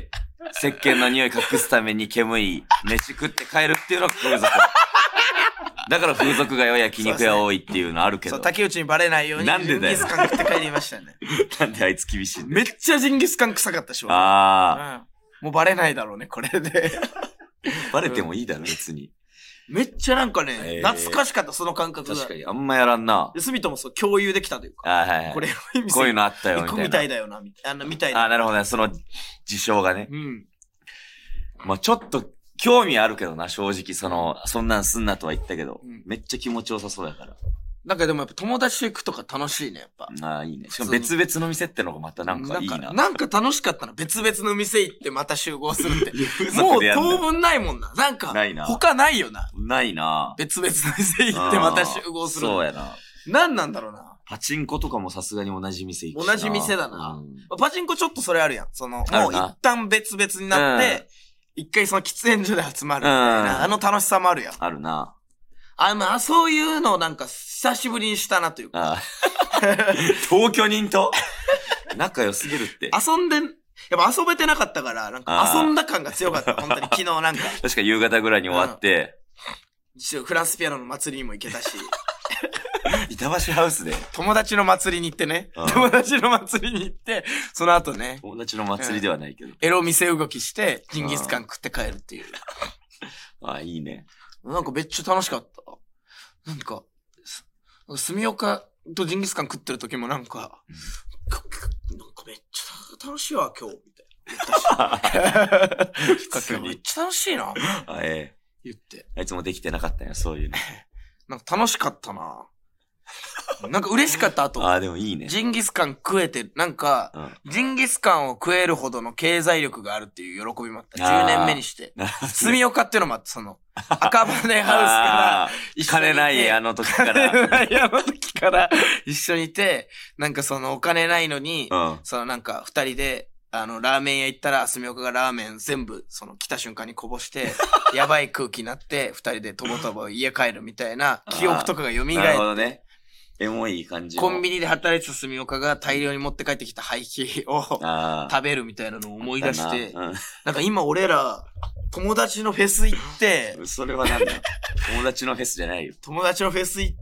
石鹸の匂い隠すために煙い飯食って帰るっていうのが風俗。だから風俗街は焼肉屋多いっていうのあるけど。 そう、竹内にバレないように。 なんでだよ。 ジンギスカン食って帰りましたね。 なんであいつ厳しいんだよ。めっちゃジンギスカン臭かったし。ああ、うん。もうバレないだろうね、これで。 バレてもいいだろ、別に。 めっちゃなんかね、えー、懐かしかった、その感覚が。 確かに、あんまやらんな。 で、スミともそう、共有できたというか。 あ、はいはい。 これ、 こういうのあったよ、みたいな。 行くみたいだよな、みたいな。みたいな。 あ、なるほどね、その、事象がね。うん。まあちょっと、興味あるけどな、正直、その、そんなんすんなとは言ったけど、うん、めっちゃ気持ちよさそうやから。 なんかでもやっぱ友達と行くとか楽しいね、やっぱ。 ああ、いいね。しかも別々の店ってのがまたなんかいいな。 なんか、なんか楽しかったな。別々の店行ってまた集合するって。もう当分ないもんな。なんか、ないな。他ないよな。 ないな。 別々の店行ってまた集合する。 そうやな。 なんなんだろうな。 パチンコとかもさすがに同じ店行くしな。同じ店だな、うん。パチンコちょっとそれあるやん。その、もう一旦別々になって、うん一回その喫煙所で集まるみたいな、あの楽しさもあるやん。 あるな。 あ、まあ、そういうのなんか久しぶりにしたなというか。あ同居人と仲良すぎるって。 遊んで、やっぱ遊べてなかったから、なんか遊んだ感が強かった。本当に昨日なんか。 確か夕方ぐらいに終わって。 うん、フランスピアノの祭りにも行けたし。 板橋ハウスで友達の祭りに行ってね。友達の祭りに行って、その後ね。 友達の祭りではないけど。 エロ店動きして、ジンギスカン食って帰るっていう。 ああ、いいね。 なんかめっちゃ楽しかった。なんか、住岡とジンギスカン食ってる時もなんか、うん、なんかめっちゃ楽しいわ、今日。みたいな。普通に。めっちゃ楽しいな。 あ、ええ。 言って。 あいつもできてなかったんや、そういうの。 なんか楽しかったな。なんか嬉しかった後。 ああ、でもいいね。 ジンギスカン食えて、なんか、うん、ジンギスカンを食えるほどの経済力があるっていう喜びもあった。じゅうねんめにして。住岡っていうのもあって、その、赤羽ハウスから一緒にいて。金ないあの時から。 金ないあの時から一緒にいて、なんかそのお金ないのに、うん、そのなんか二人で、あの、ラーメン屋行ったら、住岡がラーメン全部、その来た瞬間にこぼして、やばい空気になって、二人でとぼとぼ家帰るみたいな記憶とかが蘇って。 なるほどね。エモい感じ。 コンビニで働いてた住岡が大量に持って帰ってきた廃棄を食べるみたいなのを思い出して、な, うん、なんか今俺ら、友達のフェス行って、 それはなんだ友達のフェスじゃないよ。 友達のフェス行って、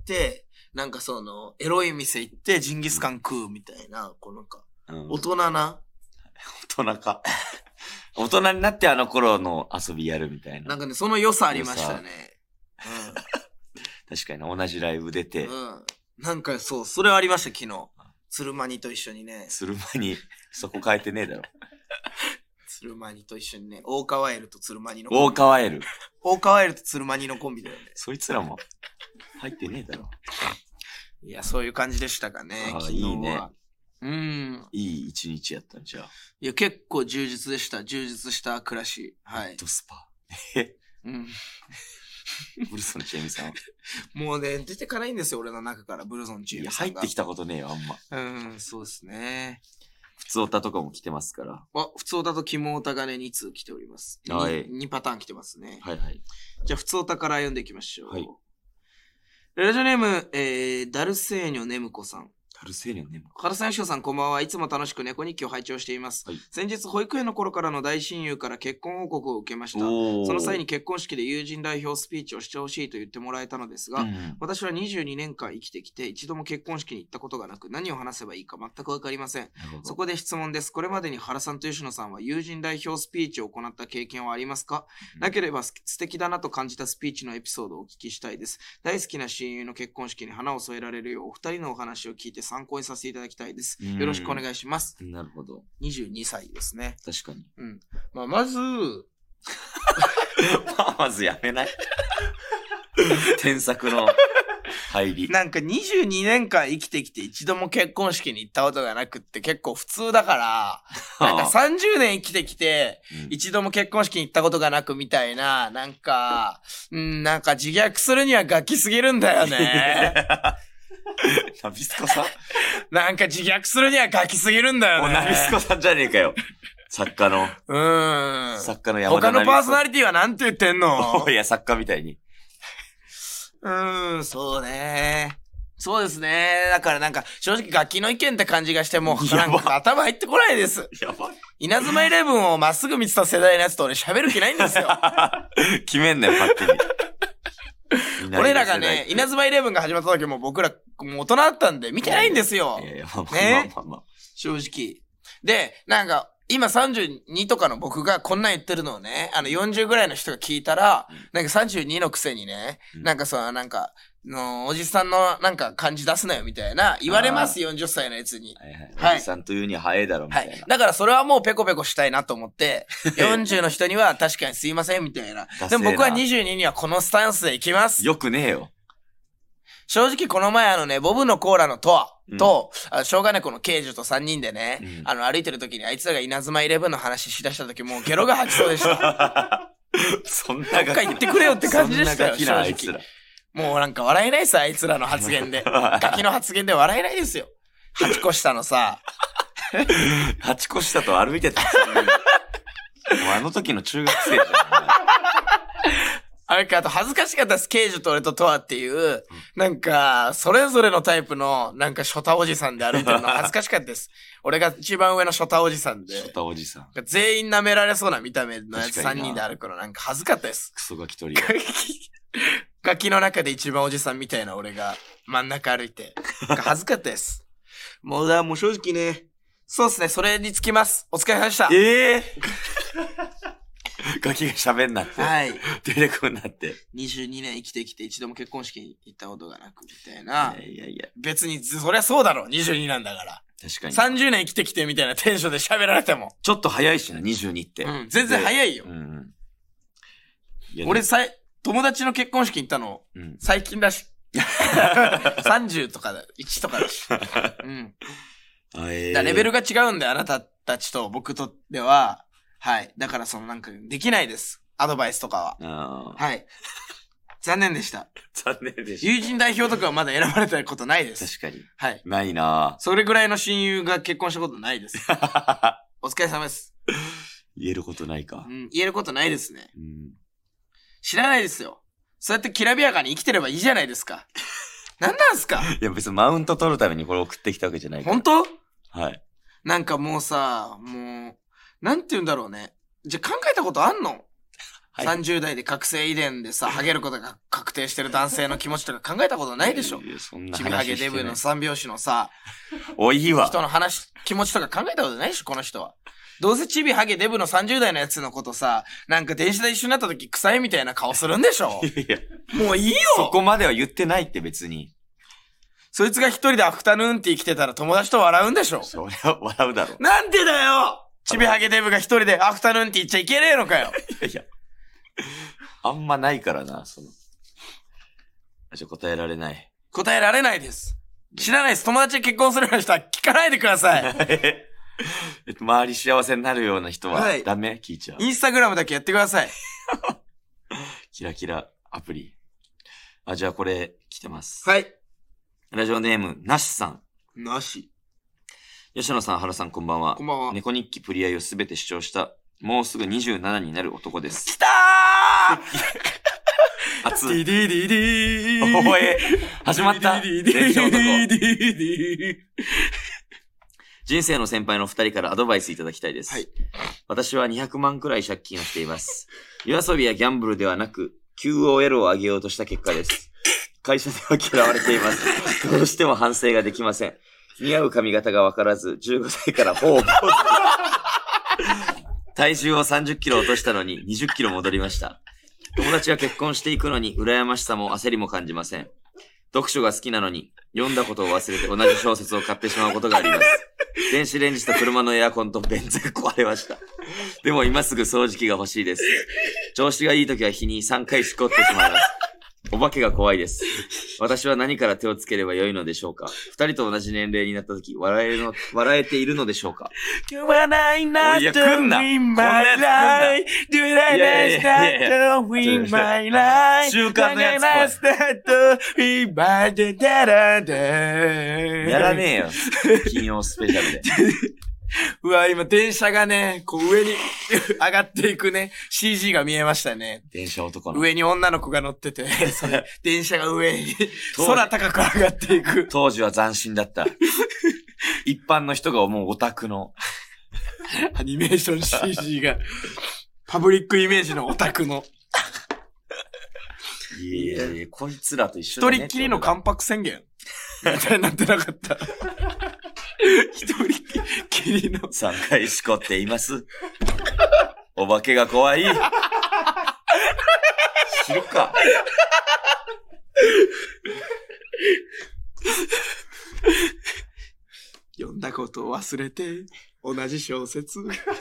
なんかその、エロい店行ってジンギスカン食うみたいな、こうなんか、大人な。 大人か。大人になってあの頃の遊びやるみたいな。 なんかね、その良さありましたね。 うん、確かに同じライブ出て。 うんなんかそう、それはありました、昨日。鶴間にと一緒にね。 鶴間に、そこ変えてねえだろ。 鶴マニと一緒にね、大川エルと鶴マニのコンビ。大川エル。 大川エルと鶴マニのコンビだよね。 そいつらも入ってねえだろ。 いや、そういう感じでしたかね。 ああ、いいね。 うん。 いい一日やったんじゃあ。 いや、結構充実でした。充実した暮らし。はい。 ドスパ。えうん。 ブルソンチエミさん。 もうね、出てかないんですよ、俺の中から、ブルソンチエミさんが。 入ってきたことねえよ、あんま。 うん、そうですね。 普通オタとかも来てますから。 あ、普通オタとキモオタがね、に通来ております。はい。にパターン来てますね。 はいはい。 じゃあ、普通オタから読んでいきましょう。 はい。 ラジオネーム、えー、ダルセーニョネムコさん。 ダルセーニョネムコ。 原さん、しょうさん、こんばんは。いつも楽しく猫日記を拝聴しています。はい、先日、保育園の頃からの大親友から結婚報告を受けました。その際に結婚式で友人代表スピーチをしてほしいと言ってもらえたのですが、うん、私はにじゅうにねんかん生きてきて、一度も結婚式に行ったことがなく、何を話せばいいか全くわかりません。そこで質問です。これまでに原さんと吉野さんは友人代表スピーチを行った経験はありますか？うん、なければ素敵だなと感じたスピーチのエピソードをお聞きしたいです。大好きな親友の結婚式に花を添えられるよう、お二人のお話を聞いて参考にさせていただきたいです。よろしくお願いします。 なるほど。 にじゅうにさいですね。 確かに。 うん。まあ、まず、 まあ、まずやめない添削の入り。 なんかにじゅうにねんかん生きてきて一度も結婚式に行ったことがなくって結構普通だから、なんかさんじゅうねん生きてきて一度も結婚式に行ったことがなくみたいな、なんか、うん、なんか自虐するにはガキすぎるんだよね。 ナビスコさんなんか自虐するにはガキすぎるんだよね。 ナビスコさんじゃねえかよ。作家の。 うーん。 作家の山田他のパーソナリティはなんて言ってんの？ いや、作家みたいに。 うーん、そうね。そうですね。だからなんか、正直ガキの意見って感じがしても、なんか頭入ってこないです。 やばい。 稲妻イレブンをまっすぐ見てた世代のやつと俺喋る気ないんですよ。 決めんなよ、勝手に。 俺らがね、稲妻イレブンが始まった時も僕らもう大人だったんで見てないんですよ。 いやいや、まあまあまあまあ。 正直。で、なんか、今さんじゅうにとかの僕がこんなん言ってるのをね、あのよんじゅうぐらいの人が聞いたら、うん、なんかさんじゅうにのくせにね、うん、なんかそのなんか、のおじさんのなんか感じ出すなよみたいな言われます、よんじゅっさいのやつに。 はいはい。はい、おじさんというには早いだろみたいな、はい。 だからそれはもうペコペコしたいなと思って、よんじゅうの人には確かにすいませんみたいな。でも僕はにじゅうににはこのスタンスでいきます。 よくねえよ。 正直この前あのね、ボブのコーラのトアと、うん、あしょうが猫のケイジュとさんにんでね、うん、あの歩いてる時にあいつらが稲妻イレブンの話しだした時もうゲロが吐きそうでした。 そんなガキ。 どっか言ってくれよって感じでしたよ、正直。もうなんか笑えないっす、あいつらの発言で。ガキの発言で笑えないですよ。はちこ下のさ。 はちこ下と歩いてた。もうあの時の中学生じゃん。 あれか、あと恥ずかしかったです。ケイジュと俺とトアっていう、なんか、それぞれのタイプの、なんか、ショタおじさんで歩いてるの恥ずかしかったです。俺が一番上のショタおじさんで。 ショタおじさん。 全員舐められそうな見た目のやつさんにんで歩くの、なんか恥ずかったです。 クソガキ取り。 ガキの中で一番おじさんみたいな俺が真ん中歩いて。恥ずかったです。もうだ、もう正直ね、そうですね、それにつきます。お疲れ様でした。 ええーガキが喋んなって。 はい。 出てこんなって。 にじゅうにねん生きてきて一度も結婚式に行ったことがなくみたいな。 いやいやいや。 別に、そりゃそうだろ。にじゅうになんだから。 確かに。 さんじゅうねん生きてきてみたいなテンションで喋られても。 ちょっと早いしな、にじゅうにって。 うん、全然早いよ。うんうん。いや俺さい、友達の結婚式行ったの、うん、最近だし。さんじゅうとかだ、いちとかだし。うん。えー、だレベルが違うんだよ、あなたたちと僕とでは。はい。だからそのなんかできないです。アドバイスとかは。はい。残念でした。 残念でした。 友人代表とかはまだ選ばれたことないです。 確かに。 はい。 ないなぁ。 それぐらいの親友が結婚したことないです。お疲れ様です。 言えることないか。 うん、言えることないですね。うん、知らないですよ。そうやってきらびやかに生きてればいいじゃないですか。なんなんすか？ いや別にマウント取るためにこれ送ってきたわけじゃないから。 本当？ はい。 なんかもうさ、もう、なんて言うんだろうね。じゃあ考えたことあんの？はい、さんじゅう代で覚醒遺伝でさ、ハゲることが確定してる男性の気持ちとか考えたことないでしょ？いやいやそんな話してない。ちびハゲデブの三拍子のさ、 おいいわ。 人の話、気持ちとか考えたことないでしょ、この人は。どうせチビハゲデブのさんじゅう代のやつのことさ、なんか電車で一緒になった時臭いみたいな顔するんでしょ？いやいや。もういいよ！ そこまでは言ってないって別に。 そいつが一人でアフタヌーンティー来てたら友達と笑うんでしょ？ そりゃ笑うだろ。 なんでだよ！ ちびはげデブが一人でアフタヌーンって言っちゃいけねえのかよ。 いやいや。あんまないからな、その。じゃ答えられない。 答えられないです。知らないです。友達が結婚するような人は聞かないでください。 えっと、周り幸せになるような人はダメ、はい、聞いちゃう。 インスタグラムだけやってください。 キラキラアプリ。あ、じゃあこれ来てます。 はい。 ラジオネーム、なしさん。 なし。 吉野さん、原さん、こんばんは。 こんばんは。 猫日記プリアイをすべて視聴した、もうすぐにじゅうななになる男です。 きたー熱い。ディディディディー。おえ、始まった。 ディディディディディディ人生の先輩の二人からアドバイスいただきたいです。 はい。 私はにひゃくまんくらい借金をしています。夜遊びやギャンブルではなく、キューオーエル を上げようとした結果です。会社では嫌われています。どうしても反省ができません。似合う髪型がわからず、じゅうごさいからほぼ坊主。体重をさんじゅっキロ落としたのににじゅっキロ戻りました。友達が結婚していくのに羨ましさも焦りも感じません。読書が好きなのに読んだことを忘れて同じ小説を買ってしまうことがあります。電子レンジと車のエアコンと便座が壊れました。でも今すぐ掃除機が欲しいです。調子がいい時は日にさんかいしこってしまいます。お化けが怖いです。私は何から手をつければよいのでしょうか。二人と同じ年齢になった時、笑えるの、笑えているのでしょうか。 言わないな、 いや、来んな。こんなやつ来んな。いやいやいやいや習慣のやつやらねえよ。金曜スペシャルで。 うわ、今電車がね、こう上に上がっていくね、シージー が見えましたね。 電車男の。 上に女の子が乗ってて、それ電車が上に空高く上がっていく。 当時は斬新だった。一般の人が思うオタクの。 アニメーション シージー が、パブリックイメージのオタクの。 いやいや、こいつらと一緒だね。 一人っきりの関白宣言みたいになってなかった。一人きりのさんかいしこっています。お化けが怖い。知るか。 読んだことを忘れて同じ小説。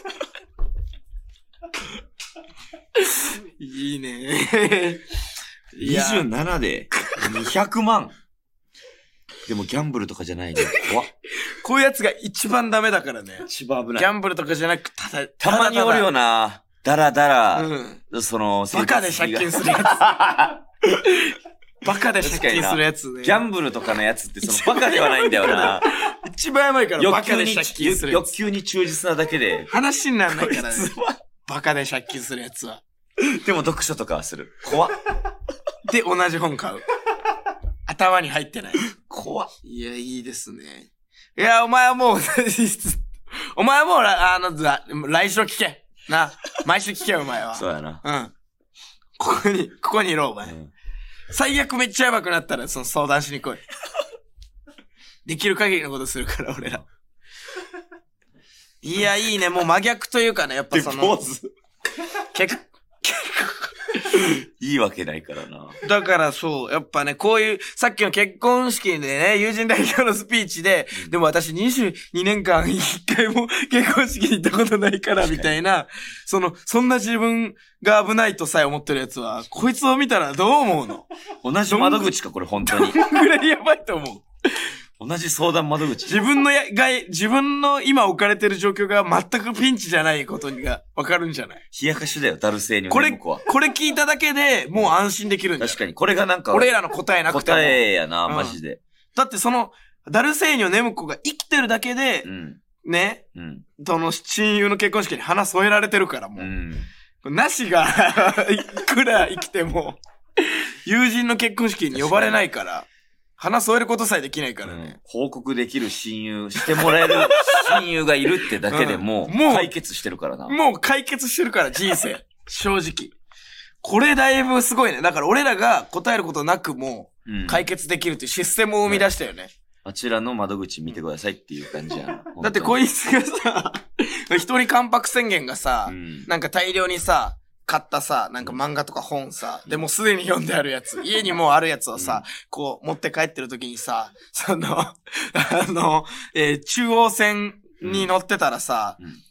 いいね。 にじゅうななでにひゃくまん。でもギャンブルとかじゃないね。怖っ。 こういうやつが一番ダメだからね。 一番危ない。 ギャンブルとかじゃなく、ただ、 たまにおるよな。だらだら、うん、その、 バカで借金するやつ。バカで借金するやつね。 ギャンブルとかのやつってそのバカではないんだよな。 一番やばいからバカで借金するやつ。 欲求に忠実なだけで。 話にならないからね。バカで借金するやつは。 でも読書とかはする。怖っ。 で、同じ本買う。頭に入ってない。 怖っ。 いや、いいですね。いや、お前はもう、お前はもう、あの、来週聞け。な。毎週聞けよ、お前は。 そうやな。 うん。ここに、ここにいろ、お前。うん、最悪めっちゃやばくなったら、その相談しに来い。できる限りのことするから、俺ら。いや、いいね。もう真逆というかね、やっぱその。 ポーズ。 結構、 いいわけないからな。 だからそう、やっぱね、こういう、さっきの結婚式でね、友人代表のスピーチで、うん、でも私にじゅうにねんかん一回も結婚式に行ったことないから、みたいな、その、そんな自分が危ないとさえ思ってるやつは、こいつを見たらどう思うの？ 同じ窓口か、これ本当に。 どんぐらいやばいと思う。 同じ相談窓口。 自分のや、が、自分の今置かれてる状況が全くピンチじゃないことがわかるんじゃない？ 冷やかしだよ、ダルセーニョこれ、これ聞いただけでもう安心できるんだよ。 確かに、これがなんか。 俺らの答えなくても。 答えやな、マジで。うん、 だってその、ダルセーニョネムコが生きてるだけで、うん、ね、うん、その親友の結婚式に花添えられてるからもう。うん、なしが、いくら生きても、友人の結婚式に呼ばれないから。花添えることさえできないからね、うん。 報告できる親友、してもらえる親友がいるってだけでも、うん、もう解決してるからな。 もう解決してるから、人生。正直。これだいぶすごいね。だから俺らが答えることなくも、解決できるっていうシステムを生み出したよね。 うん、あちらの窓口見てくださいっていう感じやな。 だってこいつがさ、一人関白宣言がさ、うん、なんか大量にさ、買ったさ、なんか漫画とか本さ、でもすでに読んであるやつ、家にもうあるやつをさ、うん、こう持って帰ってる時にさ、その、あの、えー、中央線に乗ってたらさ、うん、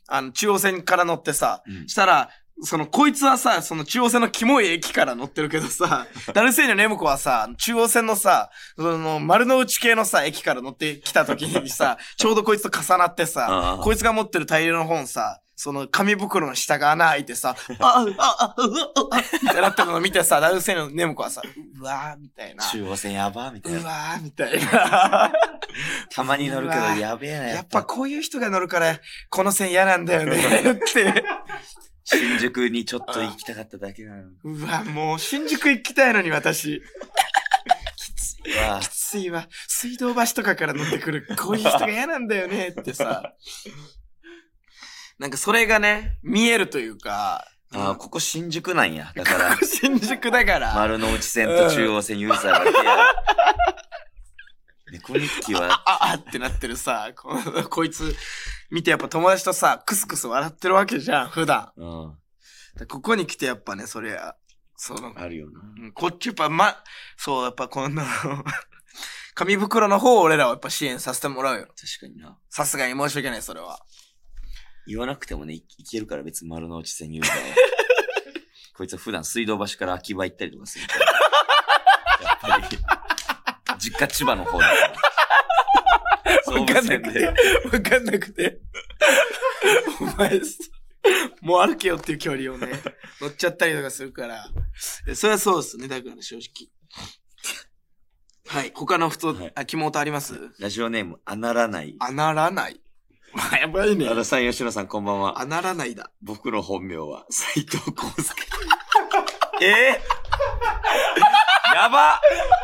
あの、中央線から乗ってさ、うん、したら、その、こいつはさ、その中央線のキモい駅から乗ってるけどさ、ダルセーニのネムコはさ、中央線のさ、その、丸の内系のさ、駅から乗ってきた時にさ、ちょうどこいつと重なってさ、こいつが持ってる大量の本さ、その、紙袋の下が穴開いてさ、あ、あ、あ、あ、うわ、あ、みたいなってるのを見てさ、ダルセーニのネムコはさ、うわーみたいな。 中央線やばーみたいな。 うわーみたいな。 たまに乗るけどやべえな。 やっぱこういう人が乗るから、この線嫌なんだよね、って。 新宿にちょっと行きたかっただけなの。 うわ、もう新宿行きたいのに私。 きついわ。 きついわ。水道橋とかから乗ってくる、こういう人が嫌なんだよねってさ。なんかそれがね、見えるというか。 ああ、ここ新宿なんや。だから。 ここ新宿だから。 丸の内線と中央線ユーザーがいてや。猫日記は。 あ、あ、あってなってるさ、こ, こいつ、見てやっぱ友達とさ、クスクス笑ってるわけじゃん、普段。うん。ここに来てやっぱね、そりゃ、その。 あるよな。 こっちやっぱ、ま、そう、やっぱこんな、紙袋の方を俺らはやっぱ支援させてもらうよ。 確かにな。 さすがに申し訳ない、それは。 言わなくてもね、い, いけるから別に丸の内線ユーザーは。こいつは普段水道橋から秋葉行ったりとかするから。やっぱり。実家千葉の方だから。 わかんなくて。わかんなくて。お前、もう歩けよっていう距離をね、乗っちゃったりとかするから。それはそうですね、だから正直。はい。他の太、はい、あ、キモートあります？ ラジオネーム、あならない。 あならない。やばいね。 あらさん、吉野さん、こんばんは。 あならないだ。 僕の本名は、斉藤康介。えー、やば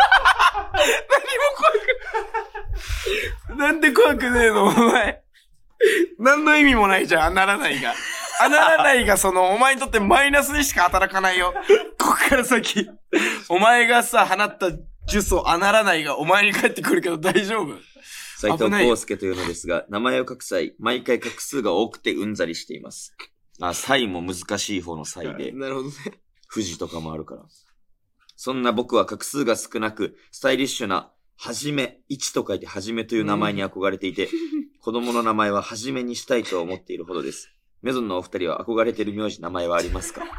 何も怖くなんで怖くねえのお前。何の意味もないじゃん、あならないが。あならないが、その、お前にとってマイナスにしか働かないよ。ここから先。お前がさ、放った呪詛、あならないが、お前に返ってくるけど大丈夫？ 斉藤康介というのですが、名前を書く際、毎回画数が多くてうんざりしています。あ、際も難しい方の際で。 なるほどね。 富士とかもあるから。そんな僕は画数が少なく、スタイリッシュな、はじめ、一と書いてはじめという名前に憧れていて、うん、子供の名前ははじめにしたいと思っているほどです。メゾンのお二人は憧れている名字名前はありますか？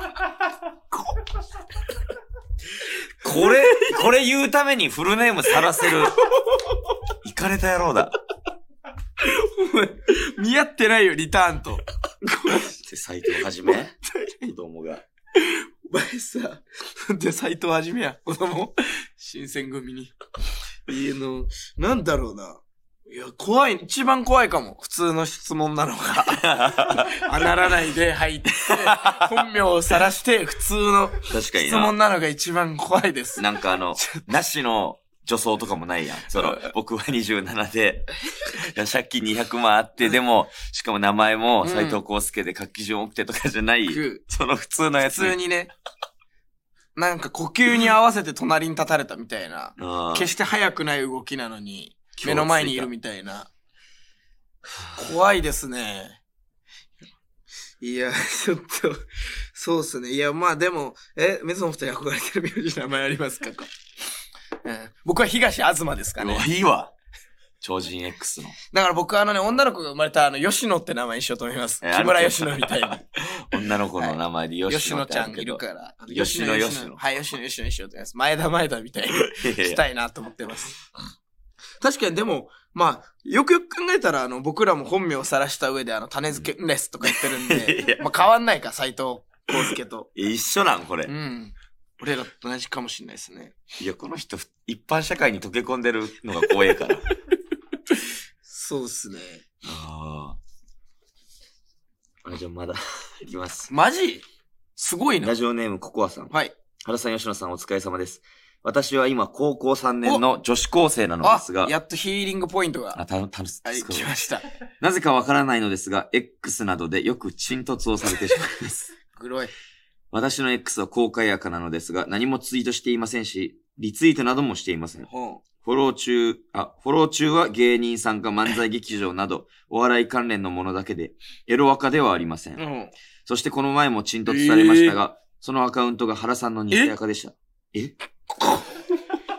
これ、これ言うためにフルネームさらせる。イカれた野郎だ。 お前、見合ってないよ、リターンと。 斉藤はじめ子供が。 お前さ、で、斉藤はじめや、子供新選組に。いいの、なんだろうな。いや、怖い、一番怖いかも。普通の質問なのが。あならないで入って、本名を晒して、普通の質問なのが一番怖いです。 なんかあの、なしの女装とかもないやん。その、僕はにじゅうななで、借金にひゃくまんあって、でも、しかも名前も斉藤康介で書き順多くてとかじゃない、うん、その普通のやつ。 普通にね。なんか呼吸に合わせて隣に立たれたみたいな。決して速くない動きなのに、目の前にいるみたいな。怖いですね。いや、ちょっと、そうっすね。いや、まあでも、え、メゾン二人憧れてる名字名前ありますか？うん、僕は東東ですかね。 いいわ。超人 X の。 だから僕はあのね、女の子が生まれたあの、吉野って名前にしようと思います。木村吉野みたいに。 女の子の名前で吉野、はい、 吉野ちゃんいるから。 吉野吉野。 はい、吉野吉野にしようと思います。前田前田みたいにしたいなと思ってます。確かにでも、まあ、よくよく考えたら、あの、僕らも本名を晒した上で、あの、種付けレスとか言ってるんで、まあ変わんないか、斉藤康介と。 一緒なんこれ。 うん。俺らと同じかもしれないですね。 いや、この人、一般社会に溶け込んでるのが怖いから。 そうっすね。 ああ。あ、じゃあまだ、いきます。 マジ？すごいな。 ラジオネームココアさん。 はい。 原さん、吉野さん、お疲れ様です。私は今、高校さんねんの女子高生なのですが。 やっとヒーリングポイントが。 あ、た、た、 はい、来ました。 なぜかわからないのですが、X などでよく沈突をされてしまいます。 グロい。 私の X は公開赤なのですが、何もツイートしていませんし、リツイートなどもしていません。 ほう。 フォロー中、あ、フォロー中は芸人さんか漫才劇場など、お笑い関連のものだけで、エロアカではありません。 うん、 そしてこの前も沈突されましたが、えー、そのアカウントが原さんの偽アカでした。え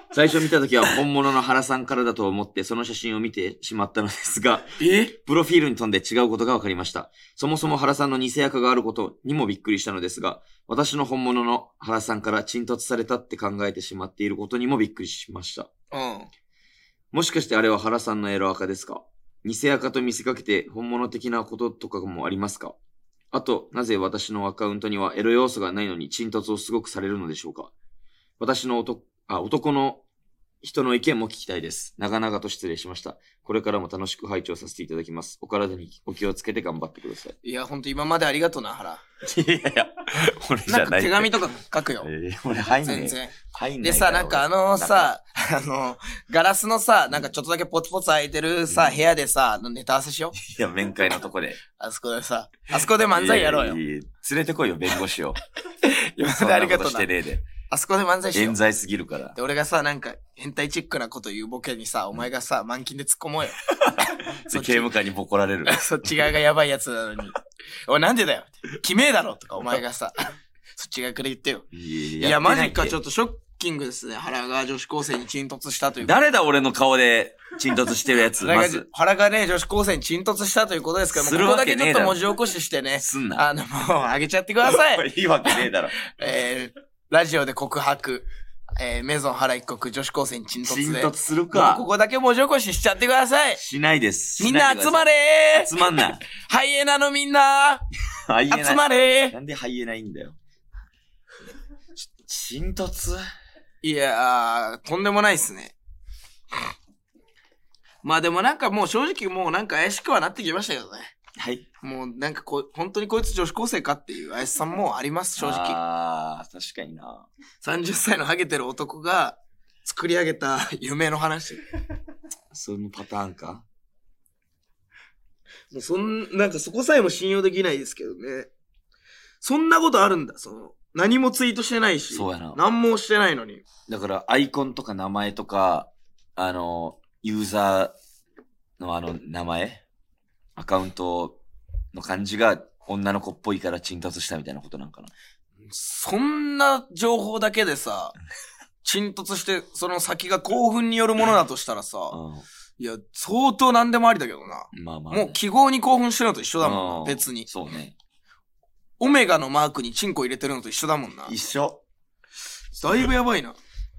最初見たときは本物の原さんからだと思ってその写真を見てしまったのですが、 えプロフィールに飛んで違うことが分かりました。そもそも原さんの偽アカがあることにもびっくりしたのですが、私の本物の原さんから沈突されたって考えてしまっていることにもびっくりしました。 うん。 もしかしてあれは原さんのエロアカですか？偽アカと見せかけて本物的なこととかもありますか？あと、なぜ私のアカウントにはエロ要素がないのに沈突をすごくされるのでしょうか？私の男、あ、男の人の意見も聞きたいです。長々と失礼しました。これからも楽しく拝聴させていただきます。お体にお気をつけて頑張ってください。 いや、ほんと今までありがとうな、原。 いやいや、俺じゃない。 なんか手紙とか書くよ。 えー、俺入んねえ。 全然。 入んねえ。 でさ、なんかあのさ、あの、ガラスのさ、なんかちょっとだけポツポツ開いてるさ、うん、部屋でさ、ネタ合わせしよう。 いや、面会のとこで。 あそこでさ、あそこで漫才やろうよ。いやいやいや、 連れてこいよ、弁護士を。 今までありがとうな。 そんなことしてねえで。 あそこで漫才しよう。 冤罪すぎるから。 で、俺がさ、なんか、変態チックなこと言うボケにさ、お前がさ、満勤で突っ込もうよ。 刑務官にボコられる。 そっち側がやばいやつなのに。おい、なんでだよ。決めえだろとか、お前がさ、そっち側から言ってよ。 いや、いやマジか、ちょっとショッキングですね。原が女子高生に沈突したという。 誰だ、俺の顔で沈突してるやつ。まず。 原がね、女子高生に沈突したということですから、もうここだけちょっと文字起こししてね。 すんな。 あの、もう、あげちゃってください。 いいわけねえだろ。 えー、ラジオで告白。えー、メゾン原一国女子高生に沈突で。 沈突するか。 ここだけ文字起こししちゃってください。 しないです。 みんな集まれー。 集まんな。 ハイエナのみんなハイエナ。 集まれー。 なんでハイエナいいんだよ。沈突？ いやー、とんでもないっすね。まあでもなんかもう正直もうなんか怪しくはなってきましたけどね。 はい。 もうなんかこう、本当にこいつ女子高生かっていう怪しさもあります、正直。 ああ、確かにな。 さんじゅっさいのハゲてる男が作り上げた夢の話。 そのパターンか？ もうそん、なんかそこさえも信用できないですけどね。そんなことあるんだ、その。何もツイートしてないし。 そうやな。 何もしてないのに。 だからアイコンとか名前とか、あの、ユーザーのあの名前アカウントの感じが女の子っぽいから沈突したみたいなことなんかな。 そんな情報だけでさ、沈突して、その先が興奮によるものだとしたらさ、うん、いや、相当何でもありだけどな。 まあまあ、ね、 もう記号に興奮してるのと一緒だもんな、うん、別に。 そうね。 オメガのマークにチンコ入れてるのと一緒だもんな。 一緒。 だいぶやばいな。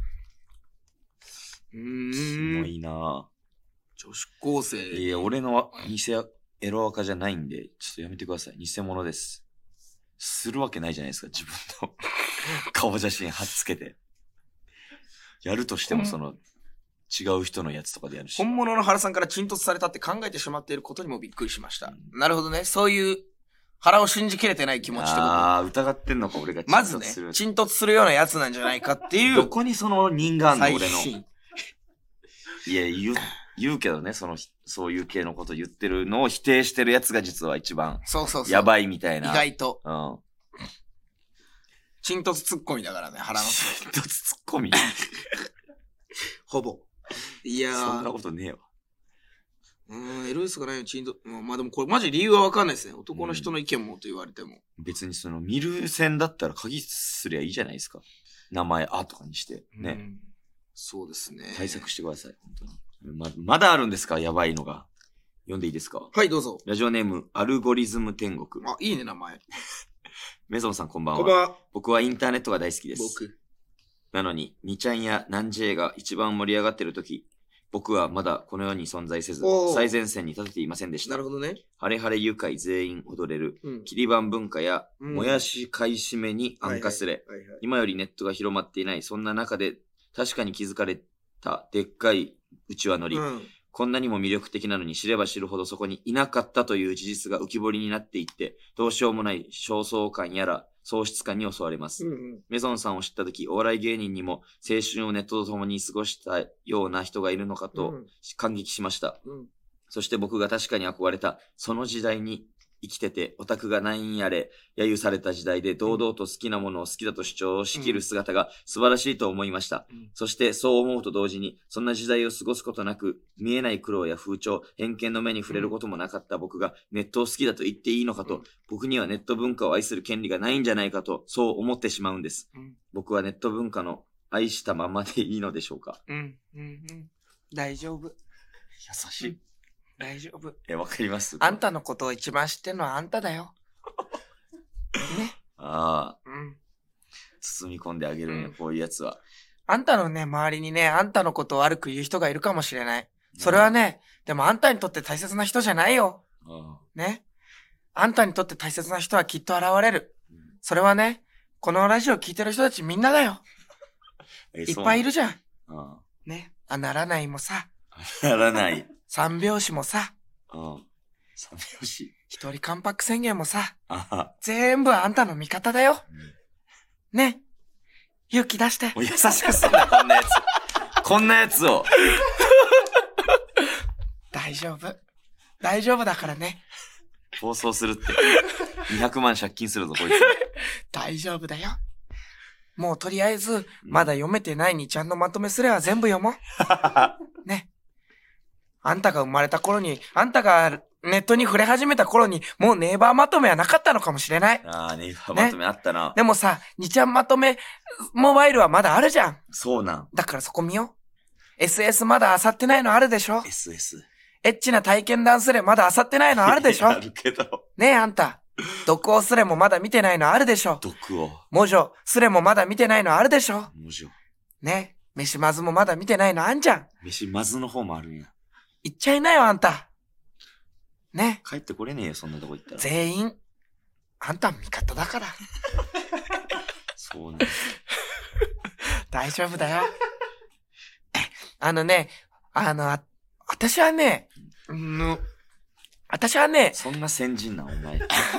うーん。 キモいな。 女子高生。 いや、俺の偽エロアカじゃないんで、ちょっとやめてください。偽物です。するわけないじゃないですか、自分の顔写真貼っつけて。やるとしてもその、違う人のやつとかでやるし。 本物の原さんから沈突されたって考えてしまっていることにもびっくりしました。うん、なるほどね。そういう、原を信じきれてない気持ちってこと。 ああ、疑ってんのか、俺が沈突する。まずね、沈突するようなやつなんじゃないかっていう。 どこにその人があんの、俺の。いや、言う、言うけどね、その、そういう系のこと言ってるのを否定してるやつが実は一番、 そうそうそう。 やばいみたいな。 意外と。 うん。 沈突ツッコミだからね、原の。 沈突ツッコミほぼ。いやー。 そんなことねえわ。 うーん、エロいすがないよ、チンド。まあでもこれマジ理由はわかんないですね。男の人の意見もと言われても。 うん、別にその、見る線だったら鍵すりゃいいじゃないですか。名前、あとかにして。ね。うん、 そうですね。 対策してください、本当に。ま、まだあるんですか？やばいのが。読んでいいですか？ はい、どうぞ。 ラジオネーム、アルゴリズム天国。 あ、いいね、名前。 メゾンさんこんばんは。 こんばんは。 僕はインターネットが大好きです。 僕。 なのに、にちゃんやナンジェイが一番盛り上がってるとき、僕はまだこの世に存在せず、最前線に立てていませんでした。 なるほどね。 ハレハレ愉快全員踊れる、うん、キリバン文化や、うん、もやし買い占めに安価すれ、はいはいはいはい、今よりネットが広まっていない、そんな中で確かに気づかれたでっかいうちわのり、うん、こんなにも魅力的なのに知れば知るほどそこにいなかったという事実が浮き彫りになっていって、どうしようもない焦燥感やら喪失感に襲われます。うんうん、メゾンさんを知ったとき、お笑い芸人にも青春をネットと共に過ごしたような人がいるのかと感激しました。うん、そして僕が確かに憧れたその時代に生きてて、オタクが何やれ、揶揄された時代で堂々と好きなものを好きだと主張しきる姿が素晴らしいと思いました。うん、そしてそう思うと同時に、そんな時代を過ごすことなく、見えない苦労や風潮、偏見の目に触れることもなかった僕がネットを好きだと言っていいのかと、うん、僕にはネット文化を愛する権利がないんじゃないかと、そう思ってしまうんです。うん、僕はネット文化の愛したままでいいのでしょうか？ うん、うん、うん。大丈夫。優しい。うん、 大丈夫。 え、わかります？ あんたのことを一番知ってるのはあんただよ。ね。 ああ。うん。包み込んであげるんや、うん、こういうやつは。 あんたのね、周りにね、あんたのことを悪く言う人がいるかもしれない。それはね、うん、でもあんたにとって大切な人じゃないよ。ああね。あんたにとって大切な人はきっと現れる。うん、それはね、このラジオ聞いてる人たちみんなだよ。いっぱいいるじゃん。ああね。あ、ならないもさ。 ならない。 三拍子もさ。 うん。三拍子。 一人関白宣言もさ。あ全部あんたの味方だよ。うん、ね。勇気出して。 優しくすんな、こんなやつ。こんなやつを。 大丈夫。大丈夫だからね。 放送するって。にひゃくまん借金するぞ、こいつ。 大丈夫だよ。もうとりあえず、まだ読めてないにちゃんのまとめすれば全部読もう。ね。あんたが生まれた頃に、あんたがネットに触れ始めた頃に、もうネイバーまとめはなかったのかもしれない。 ああ、ネイバーまとめあったな。 ね、でもさ、にちゃんまとめ、モバイルはまだあるじゃん。 そうなん。 だからそこ見よう。エスエス まだ漁ってないのあるでしょ？ エスエス。 エッチな体験談スレまだ漁ってないのあるでしょ？ あるけど。 ねえ、あんた。毒をスレもまだ見てないのあるでしょ？ 毒を。 モジョ、スレもまだ見てないのあるでしょ？ モジョ。 ねえ、飯まずもまだ見てないのあんじゃん。 飯まずの方もあるんや。 行っちゃいなよ、あんた。ね。 帰ってこれねえよ、そんなとこ行ったら。 全員、あんた味方だから。 そうね。 大丈夫だよ。あのね、あの、あ、私はね、うん、私はね、 そんな先人な、お前。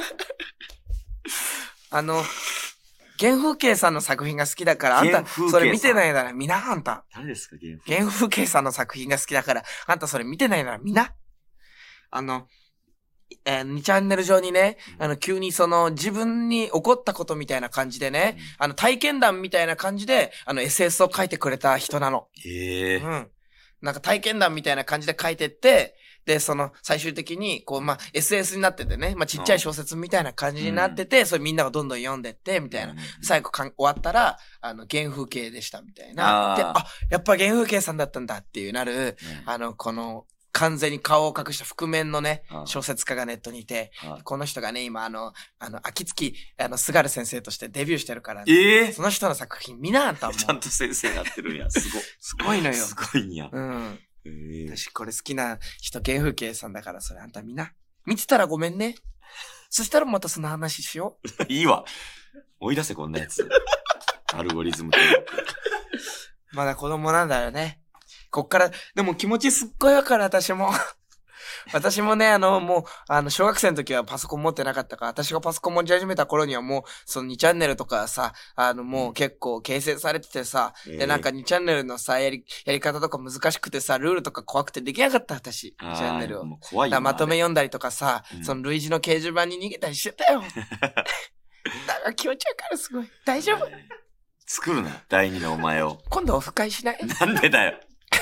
あの、原風景さんの作品が好きだから、あんた、それ見てないなら見な、あんた。 誰ですか、原風景。原風景さんの作品が好きだから、あんたそれ見てないなら見な。あの、えー、にチャンネル上にね、あの、急にその、自分に起こったことみたいな感じでね、うん、あの、体験談みたいな感じで、あの、エスエス を書いてくれた人なの。 へー。 うん。なんか体験談みたいな感じで書いてって、で、その、最終的に、こう、まあ、エスエス になっててね、まあ、ちっちゃい小説みたいな感じになってて、うん、それみんながどんどん読んでって、みたいな。うん、最後かん、終わったら、あの、原風景でしたみたいな。で、あ、やっぱ原風景さんだったんだっていうなる、うん、あの、この、完全に顔を隠した覆面のね、小説家がネットにいて、この人がね、今あの、あの、秋月、あの、菅原先生としてデビューしてるから、 えー、 その人の作品見なあんたも。 ちゃんと先生になってるんや。すごい。 すごいのよ。 すごいんや。 うん。えー、私これ好きな人、原風景さんだから、それあんた見な。見てたらごめんね。そしたらまたその話しよう。いいわ。追い出せ、こんなやつ。アルゴリズムと。 まだ子供なんだよね。こっから、でも気持ちすっごいわかる、私も。私もね、あの、もう、あの、小学生の時はパソコン持ってなかったから、私がパソコン持ち始めた頃にはもう、そのにチャンネルとかさ、あの、もう結構形成されててさ、えー、で、なんかにチャンネルのさ、やり、やり方とか難しくてさ、ルールとか怖くてできなかった、私。にチャンネルを。 もう怖いよ。 まとめ読んだりとかさ、うん、その類似の掲示板に逃げたりしてたよ。だから気持ちわかる、すごい。大丈夫。 作るな、第二のお前を。 今度オフ会しない？ なんでだよ。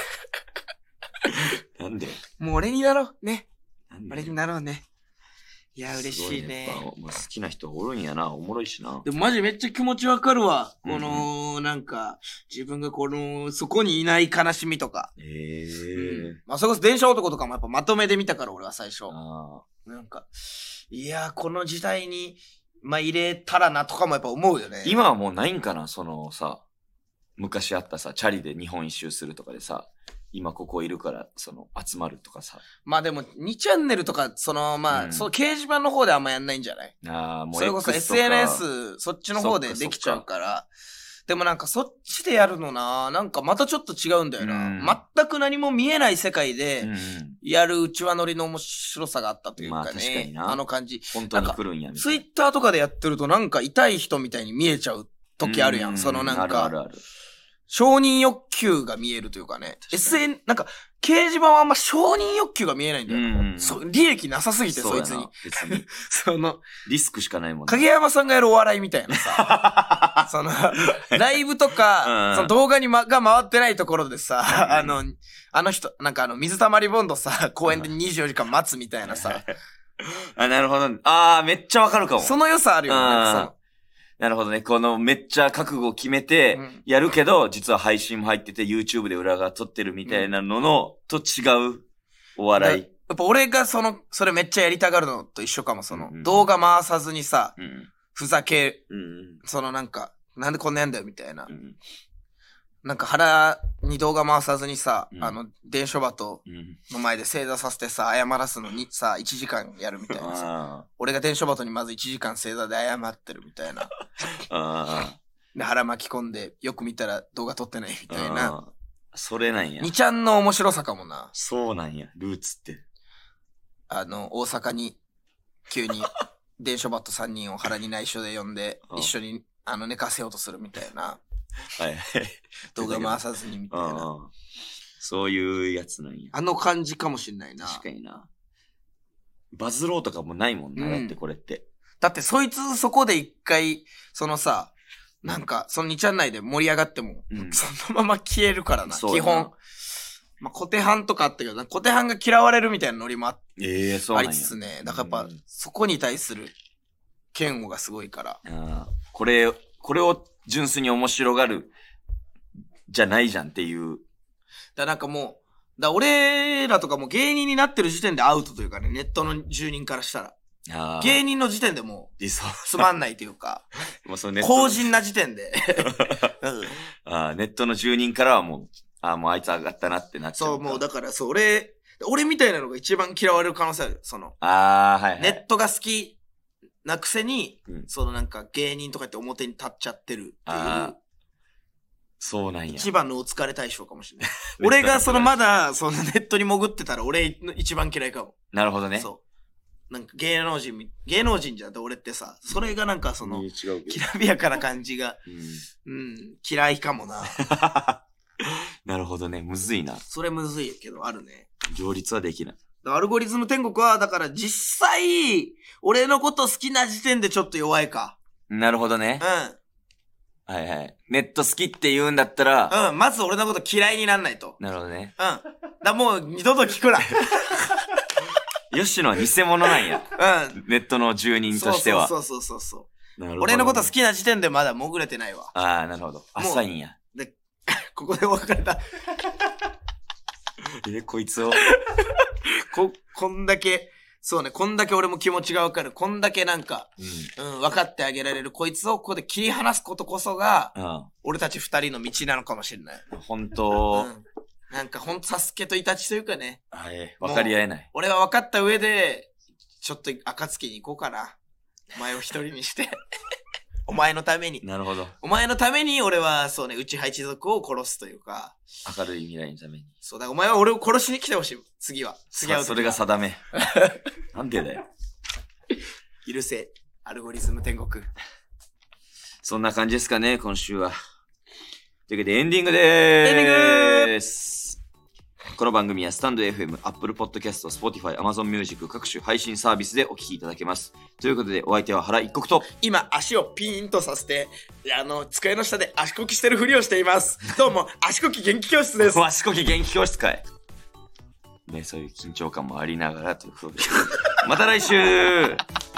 なんで？ もう俺になろう。ね。俺になろうね。いや、嬉しいね。 やっぱ好きな人おるんやな。おもろいしな。 でもマジめっちゃ気持ちわかるわ。この、うん、なんか、自分がこの、そこにいない悲しみとか。 へえー。うん、 まあ、それこそ電車男とかもやっぱまとめで見たから、俺は最初。あなんか、いや、この時代に、まあ、入れたらなとかもやっぱ思うよね。 今はもうないんかな、そのさ、昔あったさ、チャリで日本一周するとかでさ、今ここいるから、その、集まるとかさ。 まあでも、にチャンネルとか、その、まあ、うん、その掲示板の方であんまやんないんじゃない？ ああ、もう X とか。 それこそ エスエヌエス、そっちの方でできちゃうから。でもなんかそっちでやるのな、なんかまたちょっと違うんだよな。うん、全く何も見えない世界で、やる内輪乗りの面白さがあったというかね。まあ確かにな。あの感じ。 本当に来るんやみたいな。 ツイッターとかでやってるとなんか痛い人みたいに見えちゃう時あるやん。うん、そのなんか。あるあるある。承認欲求が見えるというかね。エスエヌ、なんか、掲示板はあんま承認欲求が見えないんだよ。うんうん、そう、利益なさすぎて、そいつに。別に。その、 リスクしかないもんね。 影山さんがやるお笑いみたいなさ。その、ライブとか、うん、その動画に、ま、が回ってないところでさ、うん、あの、あの人、なんかあの、水溜りボンドさ、公園でにじゅうよじかん待つみたいなさ。 あ、なるほど。あー、めっちゃわかるかも。 その良さあるよね。 なるほどね。このめっちゃ覚悟を決めてやるけど、うん、実は配信も入ってて YouTube で裏側撮ってるみたいなのの、うん、と違うお笑い。 やっぱ俺がその、それめっちゃやりたがるのと一緒かも。その、うん、動画回さずにさ、うん、ふざけ、うん、そのなんか、なんでこんなやんだよみたいな。うん、なんか腹に動画回さずにさ、うん、あの、伝書鳩の前で正座させてさ、謝らすのにさ、いちじかんやるみたいなさ。俺が伝書鳩にまずいちじかん正座で謝ってるみたいな。で、腹巻き込んで、よく見たら動画撮ってないみたいな。 それなんや。 にちゃんの面白さかもな。 そうなんや、ルーツって。 あの、大阪に、急に、伝書鳩さんにんを腹に内緒で呼んで、一緒に、あの、寝かせようとするみたいな。はいはい。動画回さずにみたいな。 そういうやつなんや。 あの感じかもしんないな。 確かにな。バズろうとかもないもんな、うん、だってこれって。だってそいつそこで一回、そのさ、なんか、そのにちゃん内で盛り上がっても、うん、そのまま消えるからな、基本。まあ、小手半とかあったけどな、小手半が嫌われるみたいなノリもあって、えー、そうなんや。ありつつね。だからやっぱ、うん、そこに対する嫌悪がすごいから。 あこれ、これを純粋に面白がる、じゃないじゃんっていう。 だなんかもう、だ俺らとかも芸人になってる時点でアウトというかね、ネットの住人からしたら。芸人の時点でもう、つまんないというか、もうその公人な時点で。 あネットの住人からはもう、あもうあいつ上がったなってなっちゃう。 そう、もうだからそう、俺、俺みたいなのが一番嫌われる可能性ある。その、 あはい、はい。 ネットが好きなくせに、うん、そのなんか芸人とかって表に立っちゃってるっていう。 そうなんや。 一番のお疲れ対象かもしれない。俺がそのまだ、そのネットに潜ってたら俺一番嫌いかも。 なるほどね。 そう。なんか芸能人、芸能人じゃんって俺ってさ、それがなんかその、きらびやかな感じが、うん、うん、嫌いかもな。 なるほどね。むずいな。 それむずいけど、あるね。 両立はできない。 アルゴリズム天国は、だから実際、俺のこと好きな時点でちょっと弱いか。 なるほどね。 うん。 はいはい。ネット好きって言うんだったら。 うん。まず俺のこと嫌いになんないと。 なるほどね。 うん。だもう二度と聞くな。 吉野は偽物なんや。うん。ネットの住人としては。 そうそうそうそうそう。なるほど、ね。俺のこと好きな時点でまだ潜れてないわ。 ああ、なるほど。浅いんや。 で、ここでお別れた。 え、こいつを。 こ、こんだけ、そうね、こんだけ俺も気持ちがわかる。こんだけなんか、うん、うん、分かってあげられるこいつをここで切り離すことこそが、うん、俺たち二人の道なのかもしれない。 本当、うん、 なんかほんとサスケとイタチというかね。 はい、分かり合えない。 俺は分かった上で、ちょっと暁に行こうかな。お前を一人にして。お前のために。 なるほど。 お前のために俺は、そうね、内派一族を殺すというか。 明るい未来のために。 そうだ、お前は俺を殺しに来てほしい。次は。次は。 それが定め。なんでだよ。 許せ、アルゴリズム天国。 そんな感じですかね、今週は。というわけでエンディングでーす。エンディングーこの番組はスタンド エフエム、Apple Podcast、Spotify、Amazon Music 各種配信サービスでお聞きいただけます。ということでお相手は原一国と今足をピーンとさせてあの机の下で足こきしてるふりをしています。どうも足こき元気教室です。 足こき元気教室かい。ね、そういう緊張感もありながらということでまた来週